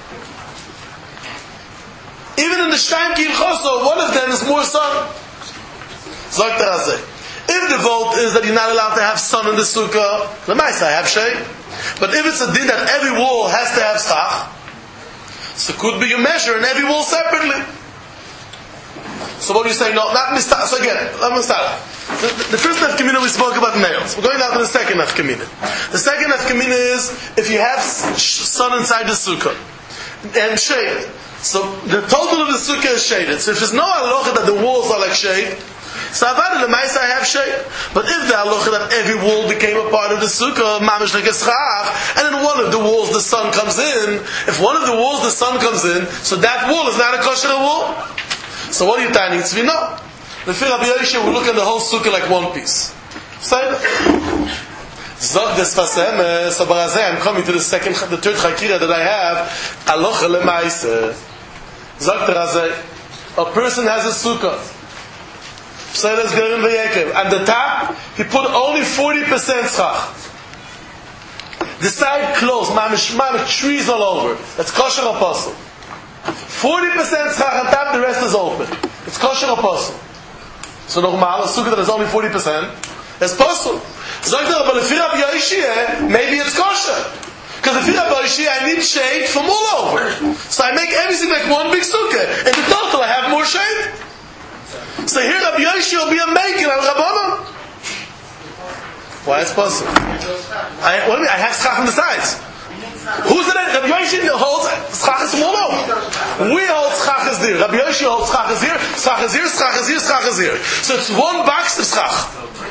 B: Even in the Shtaim Ki Ilchoso, one of them is more sun. Zog the Razeh. If the vote is that you're not allowed to have sun in the sukkah, the mice I have shade. But if it's a din that every wall has to have schach, so it could be you measure in every wall separately. So what do you say? No, not mistake. So again, let me start. The, the first nafkamina we spoke about nails. We're going down to the second nafkamina. The second nafkamina is if you have sun inside the sukkah and shade. So the total of the sukkah is shaded. So if there's no halacha that the walls are like shade, so Avad Lemaisa I have shade. But if the halacha that every wall became a part of the sukkah, mamish like a schach, and in one of the walls the sun comes in, if one of the walls the sun comes in, so that wall is not a kosher wall. So what are you telling? It's we know. The Fir Rabbi Yoshia will look at the whole sukkah like one piece. Say that. Zog des Fasem, so Barazeh, I'm coming to the second, the third chakira that I have. Alocha lemaise. Zog the Razeh. A person has a sukkah. Say let's go in the Yekev. At the top, he put only forty percent schach. The side closed, mamish, mamish, trees all over. That's kosher apostle. forty percent schach on top, the rest is open. It's kosher apostle. So normal, a sukkah that is only forty percent, it's possible. But if you're Rabbi Yoshia, maybe it's kosher. Because if you're Rabbi Yoshia, I need shade from all over. So I make everything like one big sukkah. In the total, I have more shade. So here Rabbi Yoshia will be a making on Rabbanon. Why it's possible? I, what do you mean? I have schach on the sides. Who's it? Rabbi Yoshia holds schach is from all over. We hold schach is there. Rabbi Yoshia holds schach is here, schach is here, schach is here, schach is here. So it's one box of schach.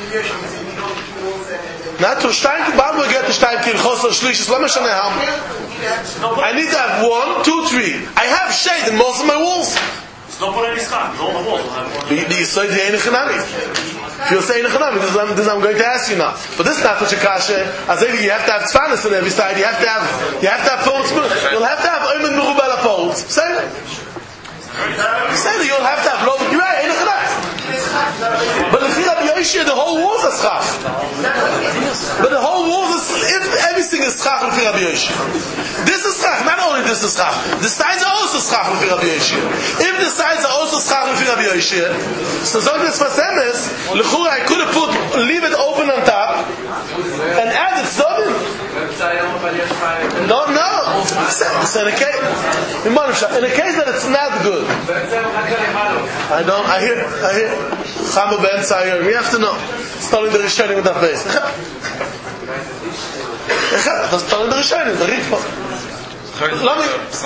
B: Not to Stein Kibabel get to Stein Kilchos or Shlish. Let me show you how. I need to have one, two, three. I have shade in most of my walls.
A: No put any schach. It's all the walls.
B: You say the Eine Chanami. If you say Eine Chanami, this is what I'm going to ask you now. But this is not such a kasha. As if you have to have tzfanis on every side. You have to have, you have to have poles. You'll have to have Oymen Merubela poles. Say that. Say that you'll have to have low. You're right, Eine Chanami. But if you have Yoshia, the whole wall is schach. But the whole wall is, if everything is schach with Rabbi Yoshia. This is schach, not only this is schach. The sides are also schach with Rabbi Yoshia. If the sides are also schach with Rabbi Yoshia, so so this fasemes, l'chura, I could have put, leave it open on top, and add it stubborn. No, no. So in a case, in a case that it's not good. I don't, I hear, I hear. Chamu ben Tzayir. We have to know. Starting the Rishonim with that face. That's starting the Rishonim. The Ritmo. Let me.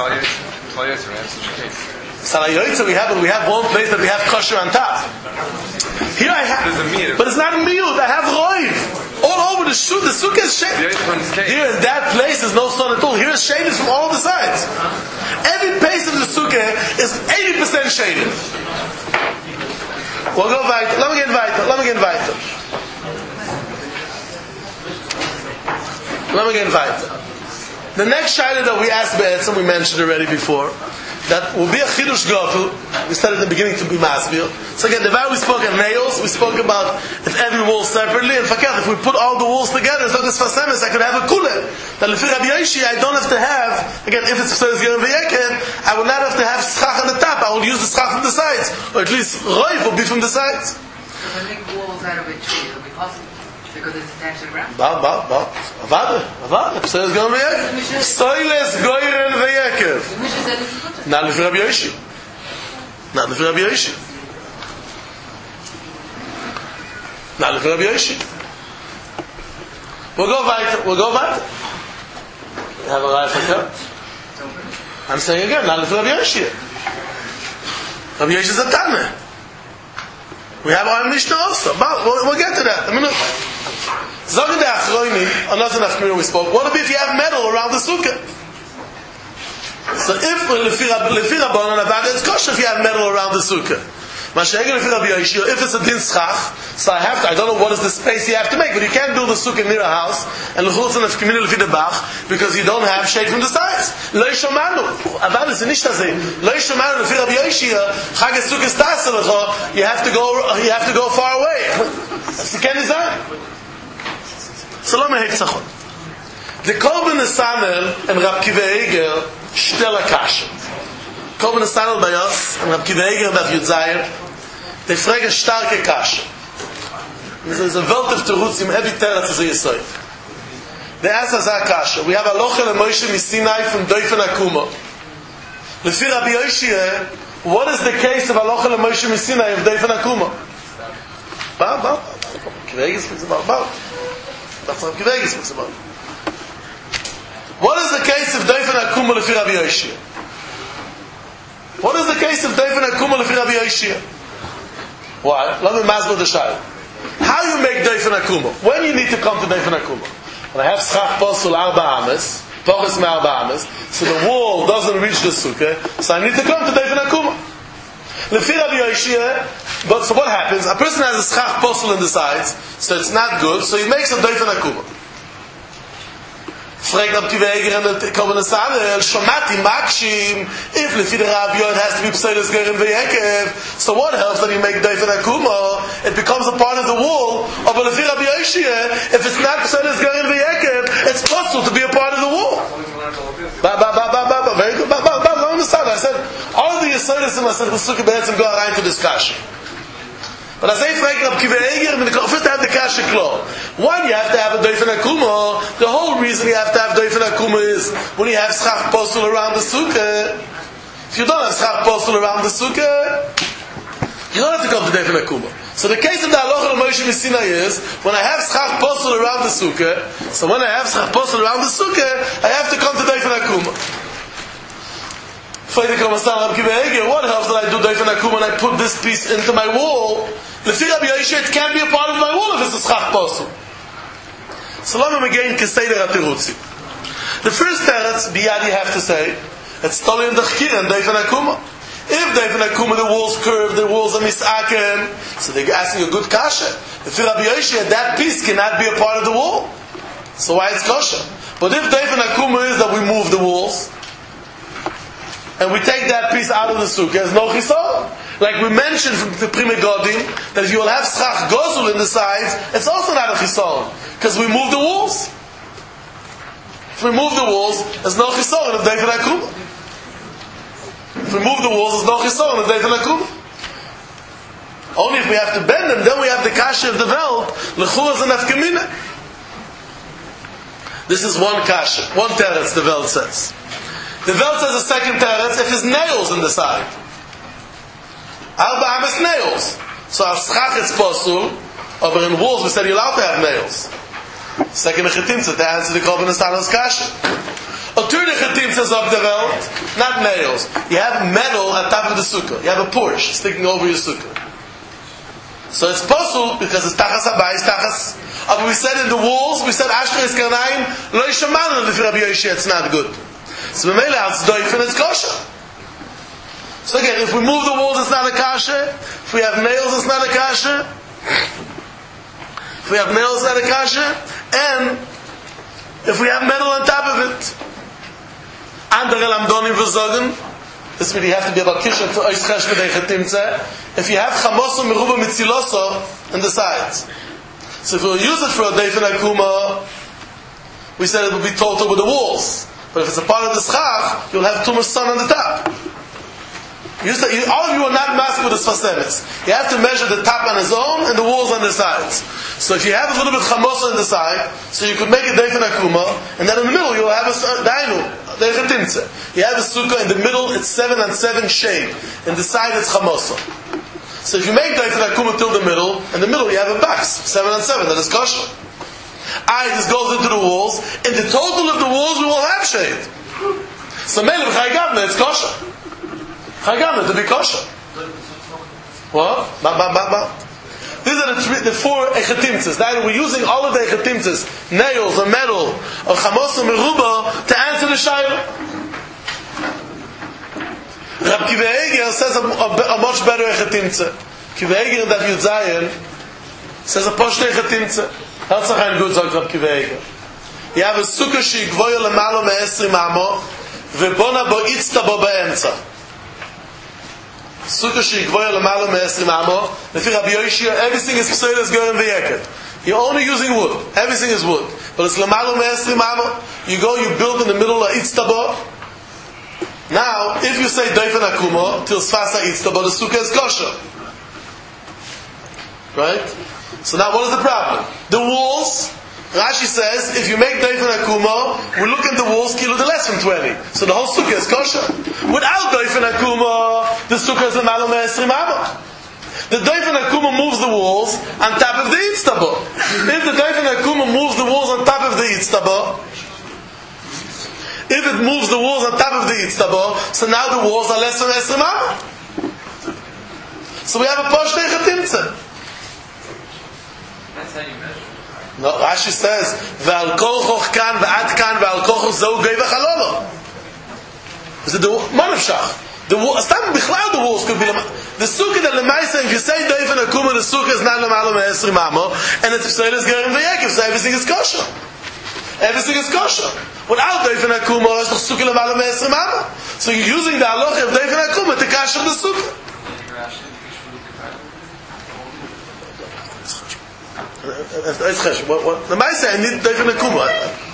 B: Salayoytza, we have we have one place that we have kosher on top. Here I have, but it's not a miyut. I have roiv all over the shoe. The sukkah is shaded. Here in that place is no sun at all. Here is shaded from all the sides. Every place of the sukkah is eighty percent shaded. We'll go weiter. Let me get weiter. Let me get weiter. Let me get weiter. The next shayla that we asked Be'etzim, we mentioned already before, that will be a chidush gafel. We started at the beginning to be masbir. So again, the way we spoke of nails, we spoke about if every wall separately, and forget, if we put all the walls together, it's like this fasemis, I could have a kule. That if Rabbi Yoshi, I don't have to have, again, if it's Pseres Gerim V'Yekev, I will not have to have schach on the top, I will use the schach from the sides. Or at least roif will be from the sides.
C: So when the walls out of a tree, it'll be possible. Because it's attached to the ground?
B: Ba, ba, ba. Avada, avada. Pseres Gerim V'Yekev. Soiles Goyren V'Yekev.
C: The Mishnah said this is good.
B: Not if Rabbi Yoshi. Not if Rabbi Yoshi. Not if Rabbi Yoshi. We'll go weiter. We'll go weiter. You have a life account? I'm saying again, not if Rabbi Yoshi. Rabbi Yoshi is a Tana. We have our Mishnah also. But we'll, we'll get to that. A minute. Zogen de Achroini, another Nafkamir we spoke. What if you have metal around the sukkah? So if Lefi Rabbanan Avada, it's kosher if you have metal around the sukkah. Masha'egel Lefi Rabbi Yoshia, if it's a din schach, so I have to, I don't know what is the space you have to make, but you can't build a sukkah near a house, and L'chultzan Nafkamir Lefi the Bach, because you don't have shade from the sides. Lo Yishomanu, Avada is nicht azeh. Lo Yishomanu Lefi Rabbi Yoshia, Chag HaSukkah Stasa Lecho, you have to go, you have to go far away. That's the Ken Nizar. So let me hate Tzachon. The Korban Nesanel and Rab Kiva Eger stell a kasha. Korban Nesanel by us and Rab Kiva Eger and Rab Yudzayir, they frage starke kasha. There's a Welt of Terutzim, every teretz is a Yisoid. They ask us our kasha. We have Alocha le Moshe Misinai from Doifen Akuma. Lefi Rabbi Yoshia, what is the case of Alocha le Moshe Misinai of Doifen Akuma? Ba, ba, Kiva Eger speaks about, ba. That's what Kiva Eger speaks about. What is the case of Doifen Akuma Lefi Rabbi Yoshia? What is the case of Doifen Akuma Lefi Rabbi Yoshia? Why? Let me masbel the shayla. How you make Doifen Akuma? When you need to come to Doifen Akuma? When I have schach posel arba ames, poches me arba ames, so the wall doesn't reach the sukkah, so I need to come to Doifen Akuma. Lefi Rabbi Yoshia, but so what happens? A person has a schach posel in the sides, so it's not good, so he makes a Doifen Akuma. Fragt Rab Kiva Eger and the Korban Nesanel, Shomati Makshim, if Lefi the Rav Yod has to be Pseres Gerim V'Yekev, so what helps that you make Doifen Akuma? It becomes a part of the wall. Or but Lefi Rabbi Yoshia, if it's not Pseres Gerim V'Yekev, it's possible to be a part of the wall. Ba ba ba ba ba ba. Very good. Ba ba ba. I understand. I said all the Yisodis in Masechet Sukkah Be'etzim go around to discussion. But as I frage Rab Kiva Eger, first to have the kasha klo. One, you have to have a Doifen Akuma. The whole reason you have to have Doifen Akuma is when you have schach posel around the sukkah. If you don't have schach posel around the sukkah, you don't have to come to Doifen Akuma. So the case of the Alocha Moshe Misinai is when I have schach posel around the sukkah. So when I have schach posel around the sukkah, I have to come to Doifen Akuma. What helps that I do Doifen Akuma when I put this piece into my wall? Lefi Rabbi Yoshia, it can't be a part of my wall if it's a schach posel. So let me again Keseder HaTirutzi. The first teretz, biyad you have to say, it's totally in the Chkir and Doifen Akuma. If Doifen Akuma, the walls curved, the walls are misaken, so they're asking a good kasha. Lefi Rabbi Yoshia, that piece cannot be a part of the wall. So why it's kosher? But if Doifen Akuma is that we move the walls, and we take that piece out of the sukkah, there's no chisol. Like we mentioned from the Prime Godim, that if you will have schach gozul in the sides, it's also not a chisol, because we move the walls. If we move the walls, there's no chisol in the Doifen Akuma. If we move the walls, there's no chisol in the Doifen Akuma. Only if we have to bend them, then we have the kasha of the Welt, l'chuas and nafkamina. This is one kasha, one teretz the Welt says. The Welt says a second teretz if there's nails in the side. Arba ames nails. So as schach it's possul, but in walls we said you're allowed to have nails. Second Nechetimtza to answer the Korban Nesanel's kasha. A third Nechetimtza of the Welt, not nails. You have metal on top of the sukkah. You have a Porsche sticking over your sukkah. So it's possul because it's tachas habayis, tachas. But we said in the walls, we said Ashkei is karnaim, lo yishamanu, if Rabbi Yoshia, it's not good. So B'meila, it's doifen, it's kosher. So again, if we move the walls, it's not a kasha. If we have nails, it's not a kasha. If we have nails, it's not a kasha. And if we have metal on top of it. Andere lamdonim v'zogen. This means you have to be about kisha to ois chesh v'dei chetimtze. If you have chamoso meruba mitziloso in the sides. So if we'll use it for a deifin akuma, we said it will be total with the walls. But if it's a part of the schach, you'll have too much sun on the top. You said, you, all of you are not masked with the sfasemis. You have to measure the top on its own and the walls on the sides. So if you have a little bit chamosa on the side, so you could make a deifin akuma, and then in the middle you'll have a dainu, deifin timtze. You have a sukkah in the middle, it's seven and seven shade. In the side it's chamosa. So if you make deifin akuma till the middle, in the middle you have a box, seven and seven, that is kosher. I this goes into the walls. In the total of the walls we will have shade. So mele b'chaygamna, it's kosher. Chaygamna to be kosher. What? Ba ba ba ba. These are the, three, the four echetimtzes. That we're using all of the echetimtzes, nails or metal or chamos or meruba to answer the shayla. Rab Kiva Eger says a, a, a much better echetimtze. Kiva Eger that Yud Zayin says a poshte echetimtze. Hört sich ein gut, sagt Rab Kiva Eger. You have a sukkah she gvoya lemalo me'esrim amo vebona bo itzta bo be'emtza. Sukkah she gvoya lemalo me'esrim amo lefi Rabbi Yoshia, everything is pseudos going v'yeket. You're only using wood. Everything is wood. But it's lemalo me'esrim amo. You go, you build in the middle of itzta bo. Now, if you say deifin akuma till sfasa itzta bo, the sukkah is kosher. Right? So now what is the problem? The walls, Rashi says, if you make deifin akuma, we look at the walls, kilo the less than twenty. So the whole sukkah is kosher. Without deifin akuma, the sukkah is l'malo me'esrim amo. The deifin akuma moves the walls on top of the itztabo. If the deifin akuma moves the walls on top of the itztabo, if it moves the walls on top of the itztabo, so now the walls are less than esrim amo. So we have a poshtei chatimtze.
A: That's how you measure.
B: No, Rashi says, "Ve'al kolchoch kan ve'ad kan ve'al kolchoch zeu gei v'chalolo." Is it the manavshach? The wall, stam bichlal the walls could be the sukkah that lemaisa. If you say deifin akuma, the sukkah is not lemalo me'esrim amo, and it's pseudos gerim v'yekiv, so everything is kosher. Everything is kosher. Without deifin akuma, it's the sukkah lemalo me'esrim amo. So you're using the halacha of deifin akuma to kasher the sukkah. The Maisa need deifin akuma.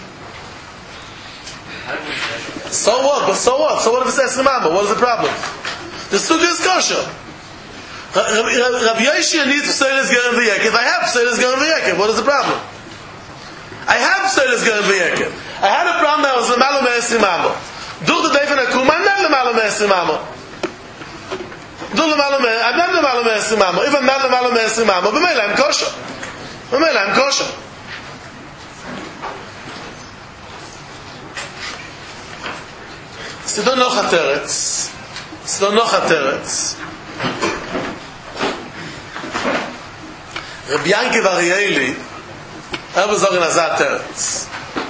B: So what? But so what? So what if it's esrim amo? What is the problem? The sukkah is kosher. Rabbi Yoshia needs pseudos gerim v'yekiv. I have pseudos gerim v'yekiv. What is the problem? I have pseudos gerim v'yekiv. I had a problem that was lemalo me'esrim amo. Do the deifin akuma, I'm not lemalo me'esrim amo. Do lemalo me, I'm not lemalo me'esrim amo. If I'm not lemalo me'esrim amo, b'meila I'm kosher. B'meila I'm kosher. Sidon noch hateretz. Sidon noch hateretz. Rabbi Yankiv Arieli, er besorgen az hateretz.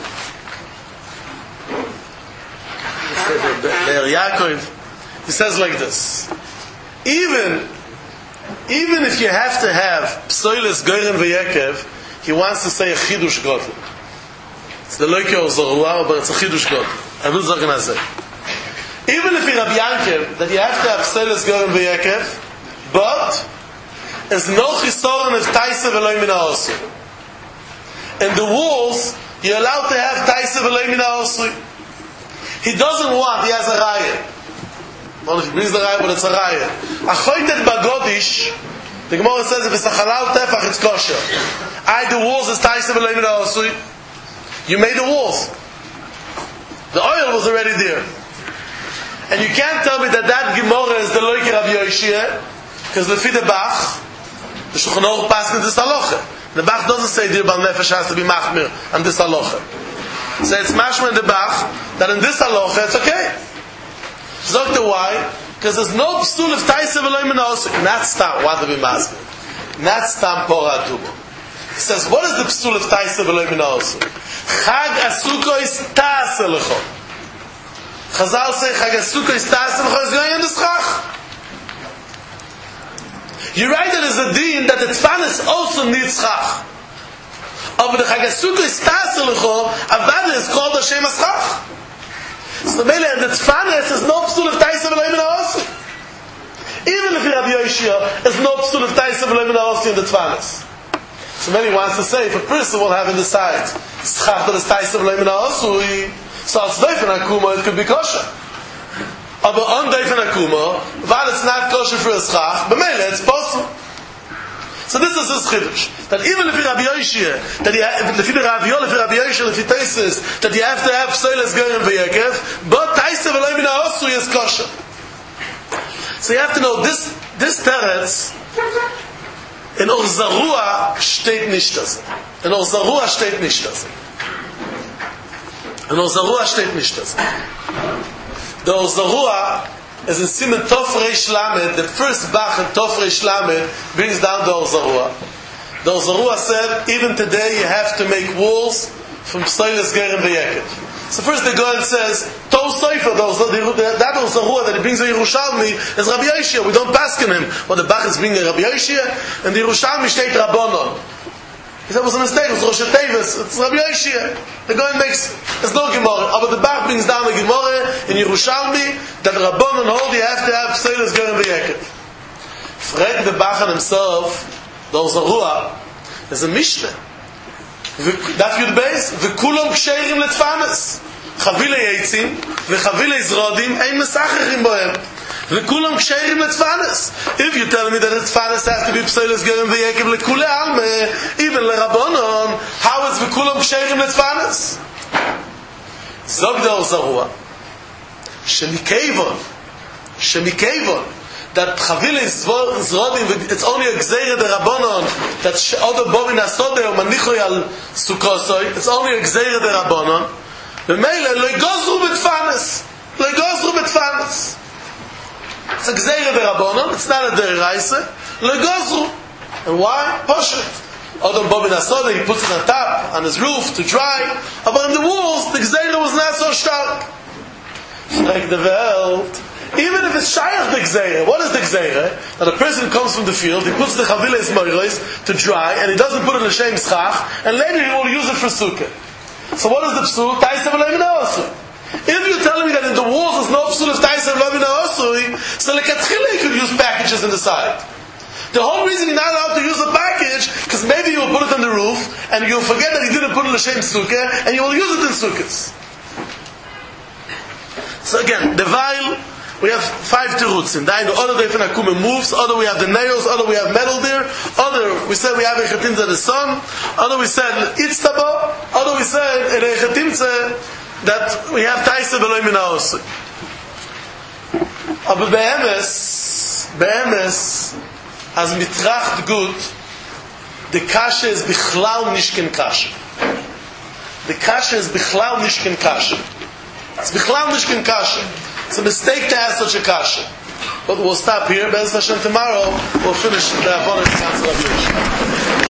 B: Be'er Yaakov, he says like this. Even, even if you have to have psoilis goyren v'yekev, he wants to say a chidush godel. It's the loikyo zorua, but it's a chidush godel. I will sagen as even if you're Rabbi Yankiv, that you have to have psoilis goyren v'yekev, but there's no chisoron of taisa v'loy min ha'osri. In the walls, you're allowed to have taisa v'loy min ha'osri. He doesn't want, he has a raya. Well, if he brings the raya, but it's a raya. Achoytet bagodish, the Gemara says, if it's a halal tefach, it's kosher. I, the walls is taisa v'loy min ha'osri. You made the walls. The oil was already there. And you can't tell me that that Gemara is the loike Rabbi Yoshia, because lefi the Bach, the Shulchan Aruch passed in this halacha. The Bach doesn't say dir bal nefesh has to be machmir on this halacha. So it's mashma in the Bach that in this halacha it's okay. Zogte why? Because there's no psul of taisa v'loy min ha'osri. Not stam, want to be mashmir. Not stam pora adubo. He says, what is the psul of taisa v'loy min ha'osri? Chag asuko is ta'aseh lecho. Chazal say Chag asuko is ta'aseh lecho is going in the schach. You're right that there's a din that the Tfanis also needs Chach. But the Chagasuka is Taselecho, Avada is called Hashem as Chach. So the the Tfanis is no psul of Taisa v'loim in Ha'osi. Even if Rabbi Yoshia is no psul of Taisa v'loim in Ha'osi in the Tfanis. So many wants to say, if a person will have in the side, Schach that is Taisa v'loim in Ha'osi, so it's Doif and Akuma, it could be kosher. But on Doif and Akuma, while it's not kosher for a Schach, but maybe it's possible. So this is his chiddush. That even if you're Rabbi Yoshia, that you have, if you're Rabbi Yoshia, if you're Rabbi Yoshia, if you're Taisis, that you have to have Psoiles Goyim v'Yekev, but Taisa v'loim in Ha'osi is kosher. So you have to know, this, this teretz, in Or Zarua steht nicht das. In Or Zarua steht nicht das. In Or Zarua steht nicht das. The Or Zarua is in Simen Tov Reish Lamed, the first Bach in Tov Reish Lamed brings down the Or Zarua. The Or Zarua said, even today you have to make walls from Psoiles Goyim v'Yekev. So first the Goyen says, Tov Sofer, that Or Zarua that he brings a Yerushalmi is Rabbi Yoshia. We don't pass on him. Well, the Bach is bringing Rabbi Yoshia, and the Yerushalmi steht Rabbanon. He said it was a mistake, it was Rosh Tevis, it's Rabbi Yoshia. The Goyen makes, it's no Gemara. But the Bach brings down the Gemara in Yerushalmi that the Rabbanon hold you have to have Psoiles Goyim v'Yekev. Frag the Bach on himself, the Or Zarua, is a Mishnah. Daf Yud Beis, v'kulom ksherim letfanes. Chavile yitzim, v'chavile zrodim, ein mesachachim bohem. V'kulom ksherim letfanes. If you tell me that letfanes has to be psoiles goyim v'yekev lekule alme, even lerabonon, how is v'kulom ksherim letfanes? Zog the Or Zarua, shemikevon, shemikevon, that Chavile Zrodim, it's only a Gzeire de Rabbanon, that Odo Bovin Asode, or Manichoy al Sukosoi, it's only a Gzeire de Rabbanon. The Meile, Loi Gozru Betfanes. Loi Gozru Betfanes. It's a Gzeire de Rabbanon, it's not a Deraise. Loi Gozru. And why? Poshet. Odo Bovin Asode, he puts it on top, on his roof, to dry. But in the walls, the Gzeire was not so stark. Like the Welt. Even if it's Shayach the Gzeire, what is the Gzeire? That a person comes from the field, he puts the Chaviles Moiros to dry, and he doesn't put it in a Shem Schach, and later he will use it for Sukkah. So what is the Psul? Taisa v'loim in Ha'osi. If you're telling me that in the walls there's no Psul of Taisa v'loim in Ha'osi, so lekatchila you could use packages in the side. The whole reason you're not allowed to use a package, because maybe you'll put it on the roof, and you'll forget that you didn't put it in a Shem Sukkah, and you will use it in Sukkahs. So again, the Weil, we have five terutzim. The other day when Akuma moves, other we have the nails, other we have metal there, other we said we have Echetimza the sun, other we said Itztaba, other we said in Echetimza that we have Taisa v'loim in Ha'osi. Aber be'emes, be'emes, as mitracht gut, the kasha is bichlal nishken kasha. The kasha is bichlal nishken kasha. It's bichlal nishken kasha. It's a mistake to ask such a kasha. But we'll stop here. Be'ez Hashem tomorrow we'll finish the Avodah Council of Yerushalayim.